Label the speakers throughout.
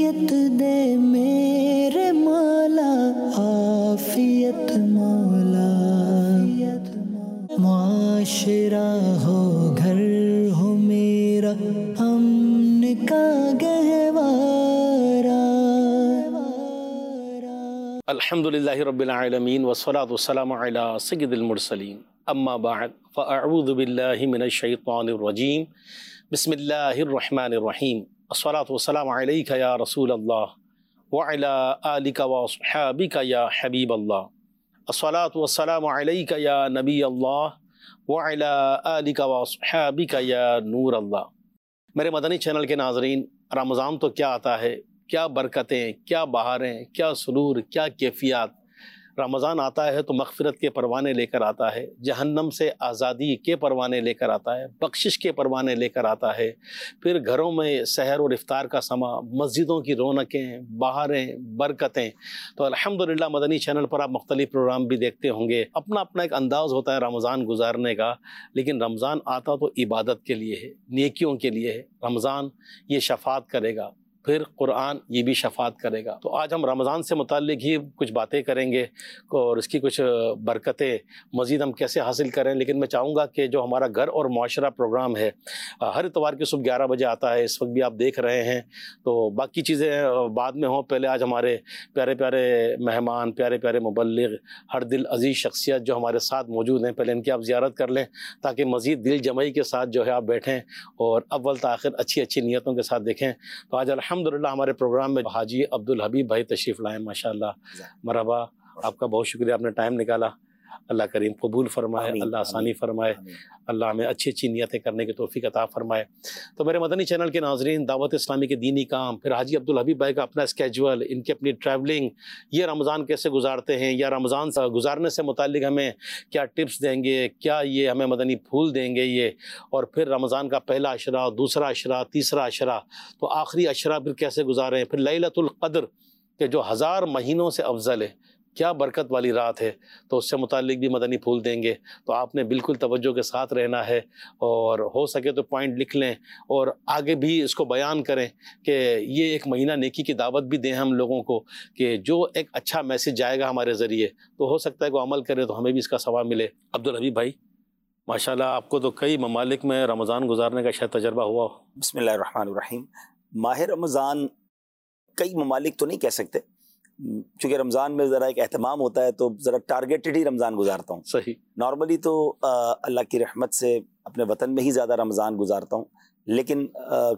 Speaker 1: आफियत दे मेरे मौला, आफियत मौला। मुआशरा हो, घर हो मेरा, अमन का गहवारा।
Speaker 2: अल्हम्दुलिल्लाहि रब्बिल आलमीन वस्सलातु वस्सलामु अला सय्यिदिल मुरसलीन, अम्मा बअद फ़अऊज़ु बिल्लाहि मिनश शैतानिर रजीम, बिस्मिल्लाहिर रहमानिर रहीम। अस्सलातु वस्सलामु अलैका या रसूलल्लाह व अला आलिका व अस्हाबिका या हबीबल्लाह। अस्सलातु वस्सलामु अलैका या नबीयल्लाह व अला आलिका व अस्हाबिका या नूरल्लाह। मेरे मदनी चैनल के नाज़रीन, रमज़ान तो क्या आता है, क्या बरकतें, क्या बहारें, क्या सुरूर, क्या कैफियत। रमज़ान आता है तो मग़फ़िरत के परवाने लेकर आता है, जहन्नम से आज़ादी के परवाने लेकर आता है, बख्शिश के परवाने लेकर आता है। फिर घरों में सहर और इफ्तार का समा, मस्जिदों की रौनकें, बहारें, बरकतें। तो अल्हम्दुलिल्लाह मदनी चैनल पर आप मुख्तलिफ़ प्रोग्राम भी देखते होंगे। अपना अपना एक अंदाज़ होता है रमज़ान गुजारने का, लेकिन रमज़ान आता तो इबादत के लिए है, नेकियों के लिए है। रमज़ान ये शफ़ाअत करेगा, फिर कुरान ये भी शफ़ाअत करेगा। तो आज हम रमज़ान से मुताल्लिक़ ही कुछ बातें करेंगे और इसकी कुछ बरकतें मज़ीद हम कैसे हासिल करें। लेकिन मैं चाहूँगा कि जो हमारा घर और मुआशरा प्रोग्राम है हर इतवार की सुबह 11 बजे आता है, इस वक्त भी आप देख रहे हैं। तो बाकी चीज़ें बाद में हों, पहले आज हमारे प्यारे प्यारे मेहमान, प्यारे प्यारे मुबल्लिग़, हर दिल अज़ीज़ शख्सियत जो हमारे साथ मौजूद हैं, पहले इनकी आप ज़ियारत कर लें ताकि मज़ीद दिल जमई के साथ जो है आप बैठें और अव्वल त आखिर अच्छी अच्छी नीयतों के साथ देखें। तो आज अल्हम्दुलिल्लाह हमारे प्रोग्राम में हाजी अब्दुल हबीब भाई तशरीफ़ लाए, माशाअल्लाह, मरहबा। आपका बहुत शुक्रिया, आपने टाइम निकाला। अल्लाह करीम कबूल फरमाए, अल्लाह आसानी फरमाए, अल्लाह हमें अच्छी अच्छी नियतें करने की तौफीक अता फरमाए। तो मेरे मदनी चैनल के नाज़रीन, दावत इस्लामी के दीनी काम, फिर हाजी अब्दुल हबीब भाई का अपना स्केजुअल, इनकी अपनी ट्रैवलिंग, ये रमज़ान कैसे गुजारते हैं या रमज़ान गुजारने से मुताल्लिक़ हमें क्या टिप्स देंगे, क्या ये हमें मदनी फूल देंगे ये, और फिर रमज़ान का पहला अशरा, दूसरा अशरा, तीसरा अशरा, तो आखिरी अशरा फिर कैसे गुजारें। फिर लैलतुल क़द्र के जो 1000 महीनों से अफजल है, क्या बरकत वाली रात है, तो उससे मुताल्लिक़ भी मदनी फूल देंगे। तो आपने बिल्कुल तवज्जो के साथ रहना है और हो सके तो पॉइंट लिख लें और आगे भी इसको बयान करें कि ये एक महीना नेकी की दावत भी दें हम लोगों को, कि जो एक अच्छा मैसेज जाएगा हमारे ज़रिए, तो हो सकता है कि अमल करें तो हमें भी इसका सवाब मिले। अब्दुल हबीब भाई, माशाल्लाह आपको तो कई ममालिक में रमज़ान गुजारने का शायद तजर्बा हुआ हो।
Speaker 3: बिस्मिल्लाहिर्रहमानिर्रहीम। माह रमज़ान कई ममालिक तो नहीं कह सकते, चूँकि रमज़ान में ज़रा एक एहतमाम होता है तो ज़रा टारगेटेड ही रमज़ान गुजारता हूँ।
Speaker 2: सही।
Speaker 3: नॉर्मली तो अल्लाह की रहमत से अपने वतन में ही ज़्यादा रमज़ान गुजारता हूँ, लेकिन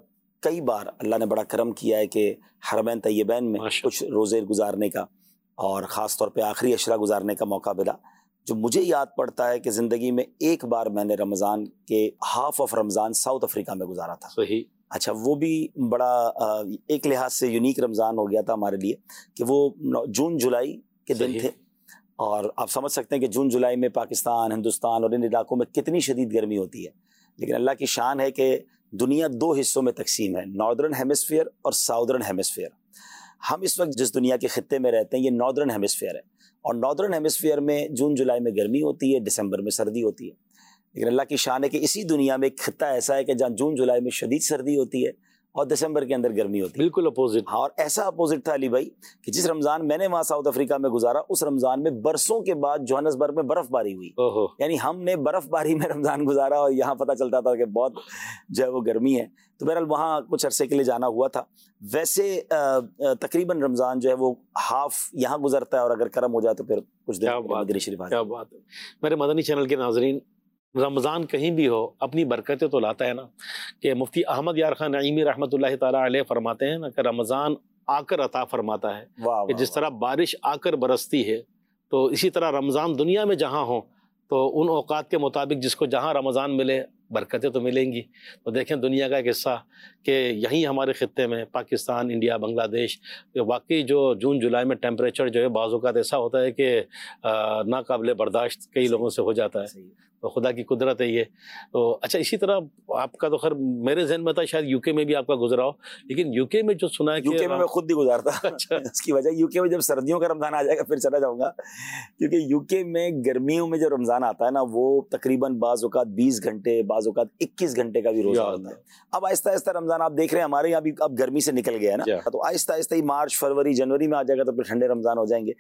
Speaker 3: कई बार अल्लाह ने बड़ा करम किया है कि हरमैन तैयबैन में कुछ रोज़े गुजारने का और ख़ास तौर पे आखिरी अशरा गुजारने का मौका मिला। जो मुझे याद पड़ता है कि ज़िंदगी में एक बार मैंने रमज़ान के half of Ramzan South Africa में गुजारा था।
Speaker 2: सही।
Speaker 3: अच्छा, वो भी बड़ा एक लिहाज से यूनिक रमज़ान हो गया था हमारे लिए कि वो जून जुलाई के दिन थे, और आप समझ सकते हैं कि जून जुलाई में पाकिस्तान, हिंदुस्तान और इन इलाकों में कितनी शदीद गर्मी होती है। लेकिन अल्लाह की शान है कि दुनिया 2 हिस्सों में तकसीम है, नॉर्दर्न हेमिस्फीयर और साउदर्न हेमिस्फीयर। हम इस वक्त जिस दुनिया के खित्ते में रहते हैं ये नॉर्दर्न हेमिस्फीयर है, और नॉर्दर्न हेमिस्फीयर में जून जुलाई में गर्मी होती है, दिसंबर में सर्दी होती है। लेकिन अल्लाह की शान है कि इसी दुनिया में एक खित्ता ऐसा है कि जहाँ जून जुलाई में शदीद सर्दी होती है और दिसंबर के अंदर गर्मी होती है।
Speaker 2: बिल्कुल अपोजिट।
Speaker 3: हाँ, और ऐसा अपोजिट था अली भाई कि जिस रमज़ान मैंने वहाँ साउथ अफ्रीका में गुजारा, उस रमज़ान में बरसों के बाद जोहान्सबर्ग में बर्फ़बारी हुई। यानी हमने बर्फ़बारी में रमज़ान गुजारा और यहाँ पता चलता था कि बहुत जो है वो गर्मी है। तो बहरहाल वहाँ कुछ अरसे के लिए जाना हुआ था। वैसे तकरीबन रमज़ान जो है वो हाफ यहाँ गुजरता है, और अगर करम हो जाए तो फिर कुछ दिन मदीना शरीफ। क्या बात है।
Speaker 2: मेरे मदनी चैनल के नाज़रीन, रमज़ान कहीं भी हो अपनी बरकतें तो लाता है ना, कि मुफ्ती अहमद यार खान नईमी रहमतुल्लाहि ताला अलैह फरमाते हैं ना कि रमज़ान आकर अता फरमाता है। कि जिस तरह बारिश आकर बरसती है, तो इसी तरह रमज़ान दुनिया में जहाँ हो तो उन औकात के मुताबिक जिसको जहाँ रमज़ान मिले बरकतें तो मिलेंगी। तो देखें दुनिया का एक हिस्सा कि यहीं हमारे ख़ित्ते में पाकिस्तान, इंडिया, बांग्लादेश, वाकई जो जून जुलाई में टेम्परेचर जो है बाज़ औक़ात ऐसा होता है कि नाकाबिले बर्दाश्त कई लोगों से हो जाता है। خدا کی قدرت ہے یہ. تو اچھا اسی طرح آپ کا تو خیر میرے ذہن میں تھا شاید یو کے میں بھی آپ کا گزرا ہو, لیکن یو کے میں جو سنا ہے
Speaker 3: یو کے میں خود بھی گزارتا.
Speaker 2: اچھا.
Speaker 3: اس کی وجہ یو کے میں جب سردیوں کا رمضان آ جائے گا پھر چلا جاؤں گا, کیونکہ یو کے میں گرمیوں میں جو رمضان آتا ہے نا وہ تقریباً بعض اوقات 20 گھنٹے بعض اوقات 21 گھنٹے کا بھی روزہ ہوتا ہے. اب آہستہ آہستہ رمضان آپ دیکھ رہے ہیں ہمارے یہاں بھی اب گرمی سے نکل گیا ہے نا, تو آہستہ آہستہ ہی مارچ فروری جنوری میں آ جائے گا تو پھر ٹھنڈے رمضان ہو جائیں گے.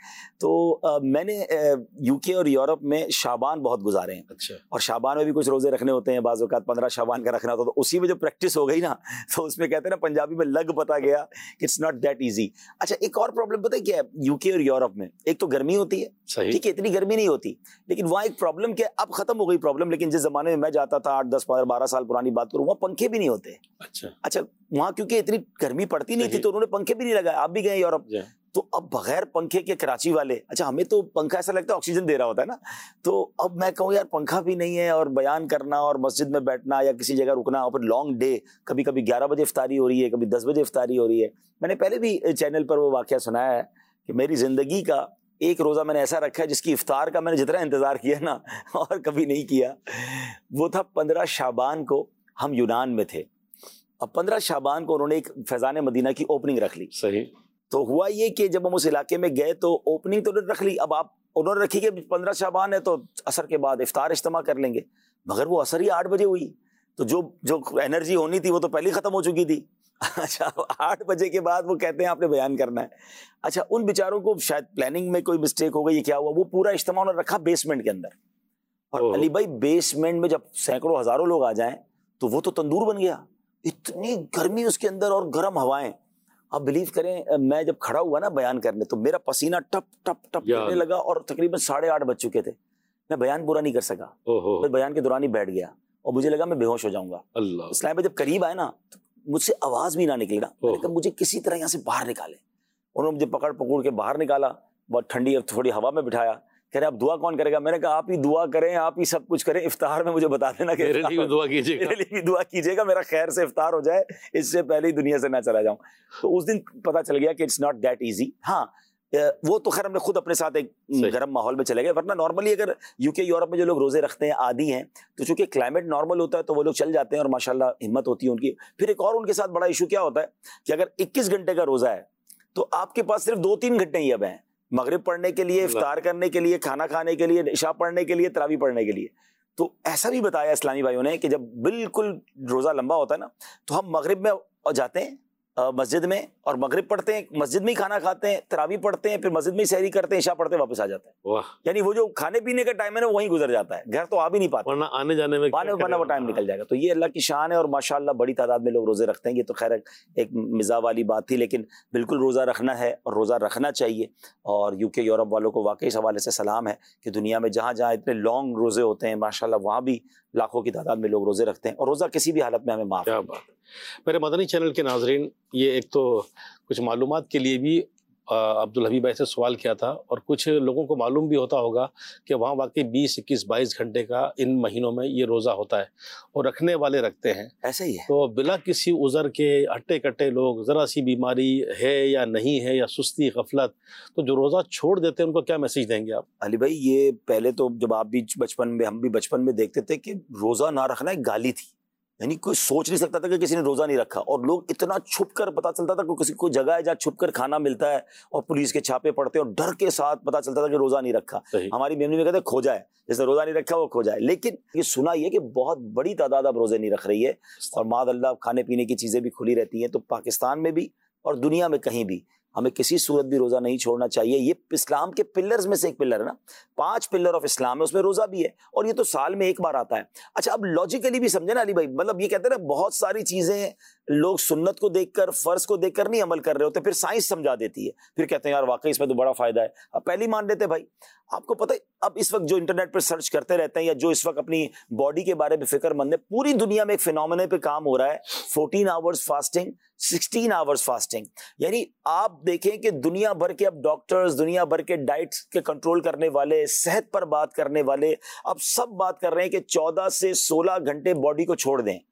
Speaker 3: تو میں نے یو کے اور یورپ میں شعبان بہت گزارے ہیں.
Speaker 2: اچھا. اور
Speaker 3: شعبان میں بھی کچھ روزے رکھنے ہوتے ہیں, بعض اوقات 15 شعبان کا رکھنا ہوتا ہے, تو اسی میں جو پریکٹس ہو گئی نا تو اس میں کہتے ہیں نا پنجابی میں لگ پتا گیا کہ اٹس ناٹ دیٹ ایزی. اچھا ایک اور پرابلم پتہ ہے کیا ہے یو کے اور یورپ میں, ایک تو گرمی ہوتی ہے, ٹھیک ہے اتنی گرمی نہیں ہوتی, لیکن وہاں ایک پرابلم کیا اب ختم ہو گئی پرابلم, لیکن جس زمانے میں میں جاتا تھا 8 10 12 سال پرانی بات کروں, وہاں پنکھے بھی نہیں ہوتے. اچھا وہاں کیونکہ اتنی گرمی پڑتی نہیں تھی تو انہوں نے پنکھے بھی نہیں لگائے. آپ بھی گئے یورپ تو اب بغیر پنکھے کے کراچی والے, اچھا ہمیں تو پنکھا ایسا لگتا ہے آکسیجن دے رہا ہوتا ہے نا, تو اب میں کہوں یار پنکھا بھی نہیں ہے اور بیان کرنا اور مسجد میں بیٹھنا یا کسی جگہ رکنا اور پھر لانگ ڈے, کبھی کبھی 11 بجے افطاری ہو رہی ہے, کبھی 10 بجے افطاری ہو رہی ہے. میں نے پہلے بھی چینل پر وہ واقعہ سنایا ہے کہ میری زندگی کا ایک روزہ میں نے ایسا رکھا ہے جس کی افطار کا میں نے جتنا انتظار کیا نا اور کبھی نہیں کیا, وہ تھا 15 شعبان کو ہم یونان میں تھے. اب 15 شعبان کو انہوں نے ایک فیضان مدینہ کی اوپننگ رکھ لی.
Speaker 2: صحیح.
Speaker 3: تو ہوا یہ کہ جب ہم اس علاقے میں گئے تو اوپننگ تو رکھ لی, اب انہوں نے رکھی کہ 15 شعبان ہے تو عصر کے بعد افطار اجتماع کر لیں گے, مگر وہ عصر ہی 8 بجے ہوئی, تو جو انرجی ہونی تھی وہ تو پہلے ختم ہو چکی تھی. اچھا 8 بجے کے بعد وہ کہتے ہیں آپ نے بیان کرنا ہے. اچھا ان بیچاروں کو شاید پلاننگ میں کوئی مسٹیک ہو گئی, یہ کیا ہوا, وہ پورا اجتماع انہوں نے رکھا بیسمنٹ کے اندر, اور علی بھائی بیسمنٹ میں جب سینکڑوں ہزاروں لوگ آ جائیں تو وہ تو تندور بن گیا, اتنی گرمی اس کے اندر اور گرم ہوائیں. آپ بلیو کریں میں جب کھڑا ہوا نا بیان کرنے تو میرا پسینہ ٹپ ٹپ ٹپ کرنے لگا اور تقریباً 8:30 بج چکے تھے. میں بیان پورا نہیں کر سکا, میں بیان کے دوران ہی بیٹھ گیا اور مجھے لگا میں بے ہوش ہو جاؤں گا. اسلام میں جب قریب آئے نا مجھ سے آواز بھی نہ نکلی نا, میں نے کہا مجھے کسی طرح یہاں سے باہر نکالے. انہوں نے مجھے پکڑ کے باہر نکالا, بہت ٹھنڈی اور تھوڑی ہوا میں بٹھایا, کہہ رہے اب دعا کون کرے گا. میں نے کہا آپ ہی دعا کریں, آپ ہی سب کچھ کریں, افطار میں مجھے بتا دینا کہ
Speaker 2: میرے لیے بھی
Speaker 3: دعا کیجیے گا, میرا خیر سے افطار ہو جائے, اس سے پہلے ہی دنیا سے نہ چلا جاؤں. تو اس دن پتا چل گیا کہ اٹس ناٹ دیٹ ایزی. ہاں وہ تو خیر ہم نے خود اپنے ساتھ ایک گرم ماحول میں چلے گئے, ورنہ نارملی اگر یو کے یورپ میں جو لوگ روزے رکھتے ہیں عادی ہیں تو چونکہ کلائمیٹ نارمل ہوتا ہے تو وہ لوگ چل جاتے ہیں اور ماشاءاللہ ہمت ہوتی ہے ان کی. پھر ایک اور ان کے ساتھ بڑا ایشو کیا ہوتا ہے کہ اگر 21 گھنٹے کا روزہ ہے تو آپ کے پاس صرف 2-3 گھنٹے ہی اب ہیں, مغرب پڑھنے کے لیے, افطار کرنے کے لیے, کھانا کھانے کے لیے, عشاء پڑھنے کے لیے, تراویح پڑھنے کے لیے. تو ایسا بھی بتایا اسلامی بھائیوں نے کہ جب بالکل روزہ لمبا ہوتا ہے نا تو ہم مغرب میں جاتے ہیں مسجد میں اور مغرب پڑھتے ہیں, مسجد میں ہی کھانا کھاتے ہیں, تراویح پڑھتے ہیں, پھر مسجد میں ہی سحری کرتے ہیں, عشاء پڑھتے ہیں, واپس آ جاتے ہیں. یعنی وہ جو کھانے پینے کا ٹائم ہے نا وہیں گزر جاتا ہے, گھر تو آ بھی نہیں پاتے,
Speaker 2: ورنہ آنے جانے میں
Speaker 3: وہ ٹائم نکل جائے گا. تو یہ اللہ کی شان ہے اور ماشاءاللہ بڑی تعداد میں لوگ روزے رکھتے ہیں. یہ تو خیر ایک مزاح والی بات تھی, لیکن بالکل روزہ رکھنا ہے اور روزہ رکھنا چاہیے. اور یو کے یورپ والوں کو واقعی اس حوالے سے سلام ہے کہ دنیا میں جہاں جہاں اتنے لانگ روزے ہوتے ہیں ماشاءاللہ وہاں بھی لاکھوں کی تعداد میں لوگ روزے رکھتے ہیں, اور روزہ کسی بھی حالت میں ہمیں معاف.
Speaker 2: کیا بات. میرے مدنی چینل کے ناظرین, یہ ایک تو کچھ معلومات کے لیے بھی عبدالحبیب بھائی سے سوال کیا تھا, اور کچھ لوگوں کو معلوم بھی ہوتا ہوگا کہ وہاں واقعی 20 21 22 گھنٹے کا ان مہینوں میں یہ روزہ ہوتا ہے اور رکھنے والے رکھتے ہیں.
Speaker 3: ایسا ہی ہے.
Speaker 2: تو بلا کسی عذر کے ہٹے کٹے لوگ, ذرا سی بیماری ہے یا نہیں ہے یا سستی غفلت, تو جو روزہ چھوڑ دیتے ہیں ان کو کیا میسج دیں گے آپ؟
Speaker 3: علی بھائی یہ پہلے تو جب آپ بھی بچپن میں, ہم بھی بچپن میں دیکھتے تھے کہ روزہ نہ رکھنا ایک گالی تھی, یعنی کوئی سوچ نہیں سکتا تھا کہ کسی نے روزہ نہیں رکھا, اور لوگ اتنا چھپ کر پتا چلتا تھا کہ کسی کو جگہ ہے جہاں چھپ کر کھانا ملتا ہے اور پولیس کے چھاپے پڑتے ہیں اور ڈر کے ساتھ پتا چلتا تھا کہ روزہ نہیں رکھا. ہماری میموری میں کہتے ہیں کھو جائے, جس نے روزہ نہیں رکھا وہ کھو جائے. لیکن یہ سنا یہ کہ بہت بڑی تعداد اب روزے نہیں رکھ رہی ہے, اور معاذ اللہ کھانے پینے کی چیزیں بھی کھلی رہتی ہیں. تو پاکستان میں بھی اور دنیا میں کہیں بھی ہمیں کسی صورت بھی روزہ نہیں چھوڑنا چاہیے. یہ اسلام کے پلرز میں سے ایک پلر ہے نا, 5 پلر آف اسلام ہے, اس میں روزہ بھی ہے, اور یہ تو سال میں ایک بار آتا ہے. اچھا اب لاجیکلی بھی سمجھے نا علی بھائی, مطلب یہ کہتے ہیں نا بہت ساری چیزیں لوگ سنت کو دیکھ کر, فرض کو دیکھ کر نہیں عمل کر رہے ہوتے, پھر سائنس سمجھا دیتی ہے, پھر کہتے ہیں یار واقعی اس میں تو بڑا فائدہ ہے. اب پہلی مان لیتے بھائی, آپ کو پتہ ہے اب اس وقت جو انٹرنیٹ پہ سرچ کرتے رہتے ہیں یا جو اس وقت اپنی باڈی کے بارے میں فکر مند ہے, پوری دنیا میں ایک فینومینا پہ کام ہو رہا ہے, 14 آورز فاسٹنگ, 16 آورز فاسٹنگ. یعنی آپ دیکھیں کہ دنیا بھر کے اب ڈاکٹرز, دنیا بھر کے ڈائٹ کے کنٹرول کرنے والے, صحت پر بات کرنے والے, اب سب بات کر رہے ہیں کہ 14 سے 16 گھنٹے باڈی کو چھوڑ دیں.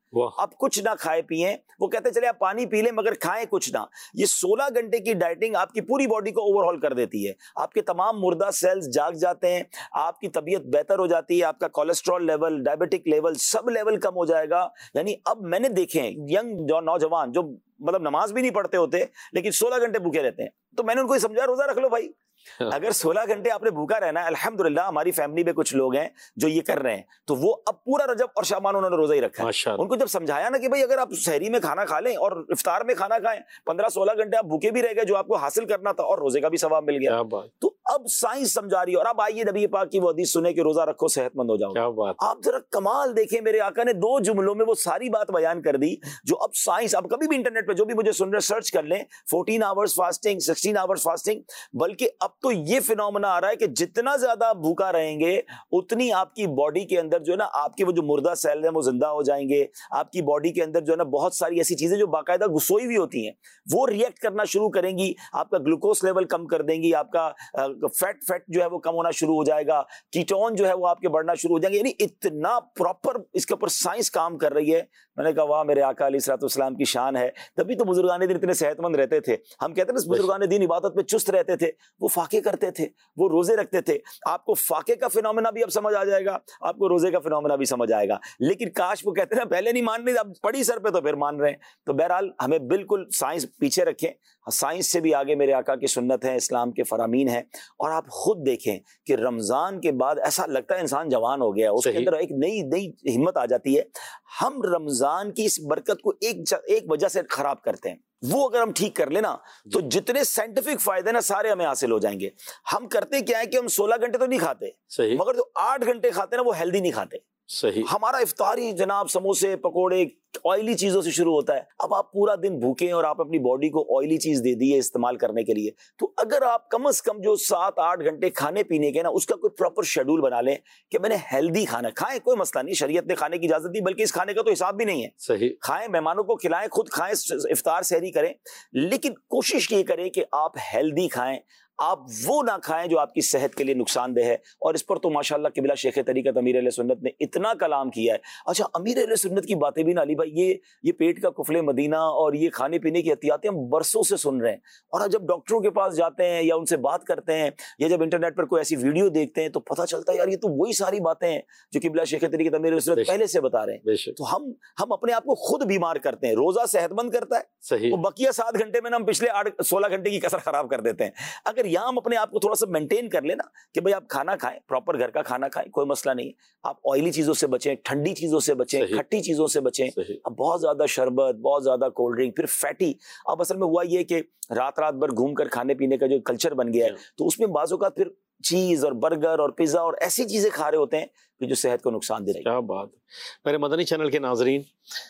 Speaker 3: آپ کچھ نہ کھائے پیئیں. وہ کہتے چلے آپ پانی پی لیں مگر کھائیں کچھ نہ. یہ 16 گھنٹے کی ڈائٹنگ آپ کی پوری باڈی کو اوور ہال کر دیتی ہے. آپ کے تمام مردہ سیلز جاگ جاتے ہیں, آپ کی طبیعت بہتر ہو جاتی ہے, آپ کا کولیسٹرول لیول, ڈائبٹک لیول, سب لیول کم ہو جائے گا. یعنی اب میں نے دیکھے ہیں ینگ نوجوان جو مطلب نماز بھی نہیں پڑھتے ہوتے لیکن 16 گھنٹے بھوکے رہتے ہیں, تو میں نے ان کو سمجھا روزہ رکھ لو بھائی. اگر 16 گھنٹے آپ نے بھوکا رہنا ہے, الحمدللہ ہماری فیملی میں کچھ لوگ ہیں جو یہ کر رہے ہیں, تو وہ اب پورا رجب اور شعبان انہوں نے روزہ ہی رکھا ہے. ان کو جب سمجھایا نا کہ بھائی اگر آپ سحری میں کھانا کھا لیں اور افطار میں کھانا کھائیں, 15-16 گھنٹے آپ بھوکے بھی رہ گئے جو آپ کو حاصل کرنا تھا, اور روزے کا بھی ثواب مل گیا. تو اب سائنس سمجھا رہی ہے. اور اب آئیے نبی پاک کی وہ حدیث سنیں کہ روزہ رکھو صحت مند ہو جاؤ. آپ ذرا کمال دیکھیں, میرے آقا نے 2 جملوں میں وہ ساری بات بیان کر دی جو اب سائنس, اب کبھی بھی انٹرنیٹ پہ جو بھی مجھے سن رہے سرچ کر لیں, 14 آورز فاسٹنگ, 16 آورز فاسٹنگ. بلکہ اب تو یہ فنومنا آ رہا ہے کہ جتنا زیادہ آپ بھوکا رہیں گے اتنی آپ کی باڈی کے اندر جو ہے نا آپ کے وہ جو مردہ سیل ہیں وہ زندہ ہو جائیں گے. آپ کی باڈی کے اندر جو ہے نا بہت ساری ایسی چیزیں جو باقاعدہ گسوئی ہوئی ہوتی ہیں وہ ریئیکٹ کرنا شروع کریں گی. آپ کا گلوکوز لیول کم کر دیں گی, آپ کا فیٹ جو ہے وہ کم ہونا شروع ہو جائے گا, کیٹون جو ہے وہ آپ کے بڑھنا شروع ہو جائیں گے. یعنی اتنا پراپر اس کے اوپر سائنس کام کر رہی ہے. میں نے کہا واہ میرے آقا علیہ الصلوۃ والسلام کی شان ہے. تبھی تو بزرگان دین اتنے صحت مند رہتے تھے. ہم کہتے ہیں نا بزرگان دین عبادت میں چست رہتے تھے, وہ فاقے کرتے تھے, وہ روزے رکھتے تھے. آپ کو فاقے کا فنومنا بھی اب سمجھ آ جائے گا, آپ کو روزے کا فنومنا بھی سمجھ آئے گا. لیکن کاش وہ کہتے ہیں نا پہلے نہیں مان رہے, اب پڑی سر پہ تو پھر مان رہے ہیں. تو بہرحال ہمیں بالکل سائنس پیچھے رکھیں, سائنس سے بھی آگے میرے آقا کی سنت ہے, اسلام کے فرامین ہیں. اور آپ خود دیکھیں کہ رمضان کے بعد ایسا لگتا ہے انسان جوان ہو گیا, اس کے اندر ایک نئی ہمت آ جاتی ہے. ہم رمضان کی اس برکت کو ایک وجہ سے خراب کرتے ہیں, وہ اگر ہم ٹھیک کر لینا تو جتنے سائنٹیفک فائدے نا سارے ہمیں حاصل ہو جائیں گے. ہم کرتے کیا ہے کہ ہم 16 گھنٹے تو نہیں کھاتے, مگر جو 8 گھنٹے کھاتے نا وہ ہیلدی نہیں کھاتے. ہمارا افطاری جناب سموسے پکوڑے آئلی چیزوں سے شروع ہوتا ہے. اب آپ پورا دن بھوکے اور آپ اپنی باڈی کو آئلی چیز دے دیے استعمال کرنے کے لیے, تو اگر آپ کم از کم جو 7-8 گھنٹے کھانے پینے کے نا اس کا کوئی پراپر شیڈول بنا لیں کہ میں نے ہیلدی کھانا کھائیں, کوئی مسئلہ نہیں, شریعت نے کھانے کی اجازت دی, بلکہ اس کھانے کا تو حساب بھی نہیں ہے. کھائیں, مہمانوں کو کھلائیں, خود کھائیں, افطار سحری کریں, لیکن کوشش یہ کریں کہ آپ ہیلدی کھائیں, آپ وہ نہ کھائیں جو آپ کی صحت کے لیے نقصان دہ ہے. اور اس پر تو ماشاءاللہ قبلہ شیخ طریقت امیر اہل سنت نے اتنا کلام کیا ہے. اچھا امیر اہل سنت کی باتیں بھی نہ علی بھائی, یہ پیٹ کا کفل مدینہ اور یہ کھانے پینے کی احتیاطیں ہم برسوں سے سن رہے ہیں, اور جب ڈاکٹروں کے پاس جاتے ہیں یا ان سے بات کرتے ہیں یا جب انٹرنیٹ پر کوئی ایسی ویڈیو دیکھتے ہیں تو پتہ چلتا ہے یار یہ تو وہی ساری باتیں ہیں جو قبلہ شیخ طریقت امیر اہل سنت پہلے سے بتا رہے ہیں. تو ہم اپنے آپ کو خود بیمار کرتے ہیں. روزہ صحت مند کرتا ہے, وہ بقیہ 7 گھنٹے میں ہم پچھلے 16 گھنٹے کی کسر خراب کر دیتے ہیں. اگر یہاں ہم اپنے آپ کو تھوڑا سا مینٹین کر لینا کہ بھئی آپ کھانا کھائیں, پراپر گھر کا کھانا کھائیں, کوئی مسئلہ نہیں. آپ آئلی چیزوں سے بچیں, ٹھنڈی چیزوں سے بچیں, کھٹی چیزوں سے بچیں. اب بہت زیادہ شربت, بہت زیادہ کولڈ ڈرنک, پھر فیٹی. اب اصل میں ہوا یہ کہ رات بھر گھوم کر کھانے پینے کا جو کلچر بن گیا ہے, تو اس میں بعض اوقات پھر چیز اور برگر اور پیزا اور ایسی چیزیں کھا رہے ہوتے ہیں کہ جو صحت کو نقصان دے رہی ہے.
Speaker 2: کیا بات. میرے مدنی چینل کے ناظرین,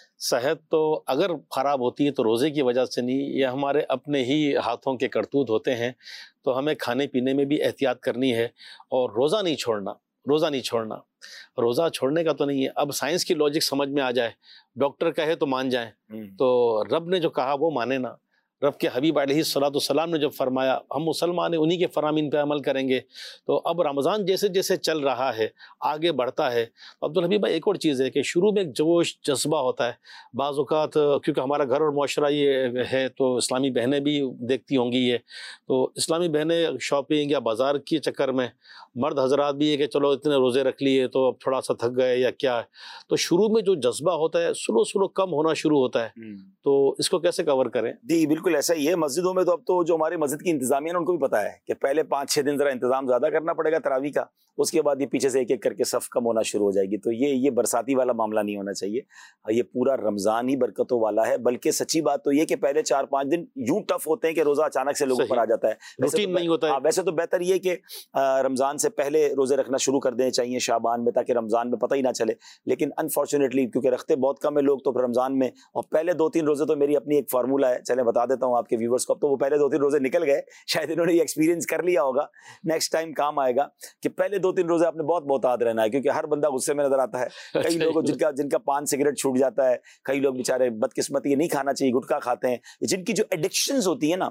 Speaker 2: صحت تو اگر خراب ہوتی ہے تو روزے کی وجہ سے نہیں, یہ ہمارے اپنے ہی ہاتھوں کے کرتوت ہوتے ہیں. تو ہمیں کھانے پینے میں بھی احتیاط کرنی ہے, اور روزہ نہیں چھوڑنا. روزہ چھوڑنے کا تو نہیں ہے. اب سائنس کی لاجک سمجھ میں آ جائے, ڈاکٹر کہے تو مان جائیں, تو رب نے جو کہا وہ مانے نا. رب کے حبیب علیہ الصلوۃ والسلام نے جب فرمایا ہم مسلمان ہیں, انہی کے فرامین پہ عمل کریں گے. تو اب رمضان جیسے جیسے چل رہا ہے, آگے بڑھتا ہے, عبدالحبیب بھائی ایک اور چیز ہے کہ شروع میں ایک جوش جذبہ ہوتا ہے بعض اوقات, کیونکہ ہمارا گھر اور معاشرہ یہ ہے, تو اسلامی بہنیں بھی دیکھتی ہوں گی یہ, تو اسلامی بہنیں شاپنگ یا بازار کے چکر میں, مرد حضرات بھی ہے کہ چلو اتنے روزے رکھ لیے تو اب تھوڑا سا تھک گئے یا کیا ہے, تو شروع میں جو جذبہ ہوتا ہے سلو کم ہونا شروع ہوتا ہے. تو اس کو کیسے کور کریں؟
Speaker 3: جی بالکل ایسا ہی ہے. مسجدوں میں تو اب تو جو ہمارے مسجد کی انتظامیہ ہے ان کو بھی پتا ہے کہ پہلے 5-6 دن ذرا انتظام زیادہ کرنا پڑے گا تراویح کا, اس کے بعد یہ پیچھے سے ایک ایک کر کے صف کم ہونا شروع ہو جائے گی. تو یہ برساتی والا معاملہ نہیں ہونا چاہیے, یہ پورا رمضان ہی برکتوں والا ہے. بلکہ سچی بات تو یہ کہ پہلے 4-5 دن یوں ٹف ہوتے ہیں کہ روزہ اچانک سے لوگوں پر آ جاتا ہے,
Speaker 2: روٹین نہیں ہوتا ہے.
Speaker 3: ویسے تو بہتر یہ کہ رمضان سے پہلے روزے رکھنا شروع کر دینے چاہیے شعبان میں, تاکہ رمضان میں پتہ ہی نہ چلے. لیکن انفارچونیٹلی کیونکہ رکھتے بہت کم ہیں لوگ, تو پھر رمضان میں, اور پہلے 2-3 روزے تو میری اپنی ایک فارمولہ ہے, چلیں بتا دیتا ہوں آپ کے ویورز کو. اب تو وہ پہلے 2-3 روزے نکل گئے, شاید انہوں نے یہ ایکسپیرینس کر لیا ہوگا, نیکسٹ ٹائم کام آئے گا, کہ پہلے 2-3 روزے آپ نے بہت بہت رہنا ہے, کیونکہ ہر بندہ غصے میں نظر آتا ہے. کئی لوگوں جن کا پان سگریٹ چھوٹ جاتا ہے, کئی لوگ بیچارے بدقسمتی یہ نہیں کھانا چاہیے, گٹکا کھاتے ہیں, جن کی جو ایڈکشنز ہوتی ہیں نا,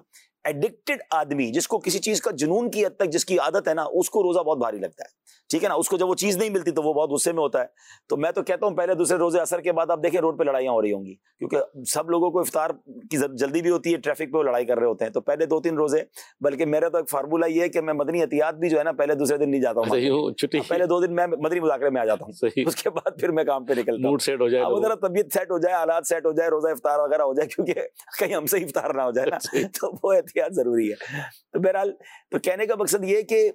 Speaker 3: ایڈکٹڈ آدمی جس کو کسی چیز کا جنون کی حد تک جس کی عادت ہے نا, اس کو روزہ بہت بھاری لگتا ہے, ٹھیک ہے نا, اس کو جب وہ چیز نہیں ملتی تو وہ بہت غصے میں ہوتا ہے. تو میں تو کہتا ہوں پہلے دوسرے روزے عصر کے بعد آپ دیکھیں روڈ پہ لڑائیاں ہو رہی ہوں گی, کیونکہ سب لوگوں کو افطار کی جلدی بھی ہوتی ہے, ٹریفک پہ وہ لڑائی کر رہے ہوتے ہیں. تو پہلے 2-3 روزے, بلکہ میرا تو ایک فارمولا یہ ہے کہ میں مدنی احتیاط بھی جو ہے نا پہلے دوسرے دن نہیں جاتا ہوں, پہلے 2 دن میں مدنی مذاکرے میں آ جاتا ہوں, اس کے بعد پھر میں کام پہ نکلتا ہوں,
Speaker 2: موڈ سیٹ ہو جائے,
Speaker 3: وہ ذرا طبیعت سیٹ ہو جائے, حالات سیٹ ہو جائے, روزہ افطار وغیرہ ہو جائے, کیونکہ کہیں ہم سے افطار نہ ہو جائے نا, تو وہ احتیاط ضروری ہے. تو بہرحال تو کہنے کا مقصد یہ کہ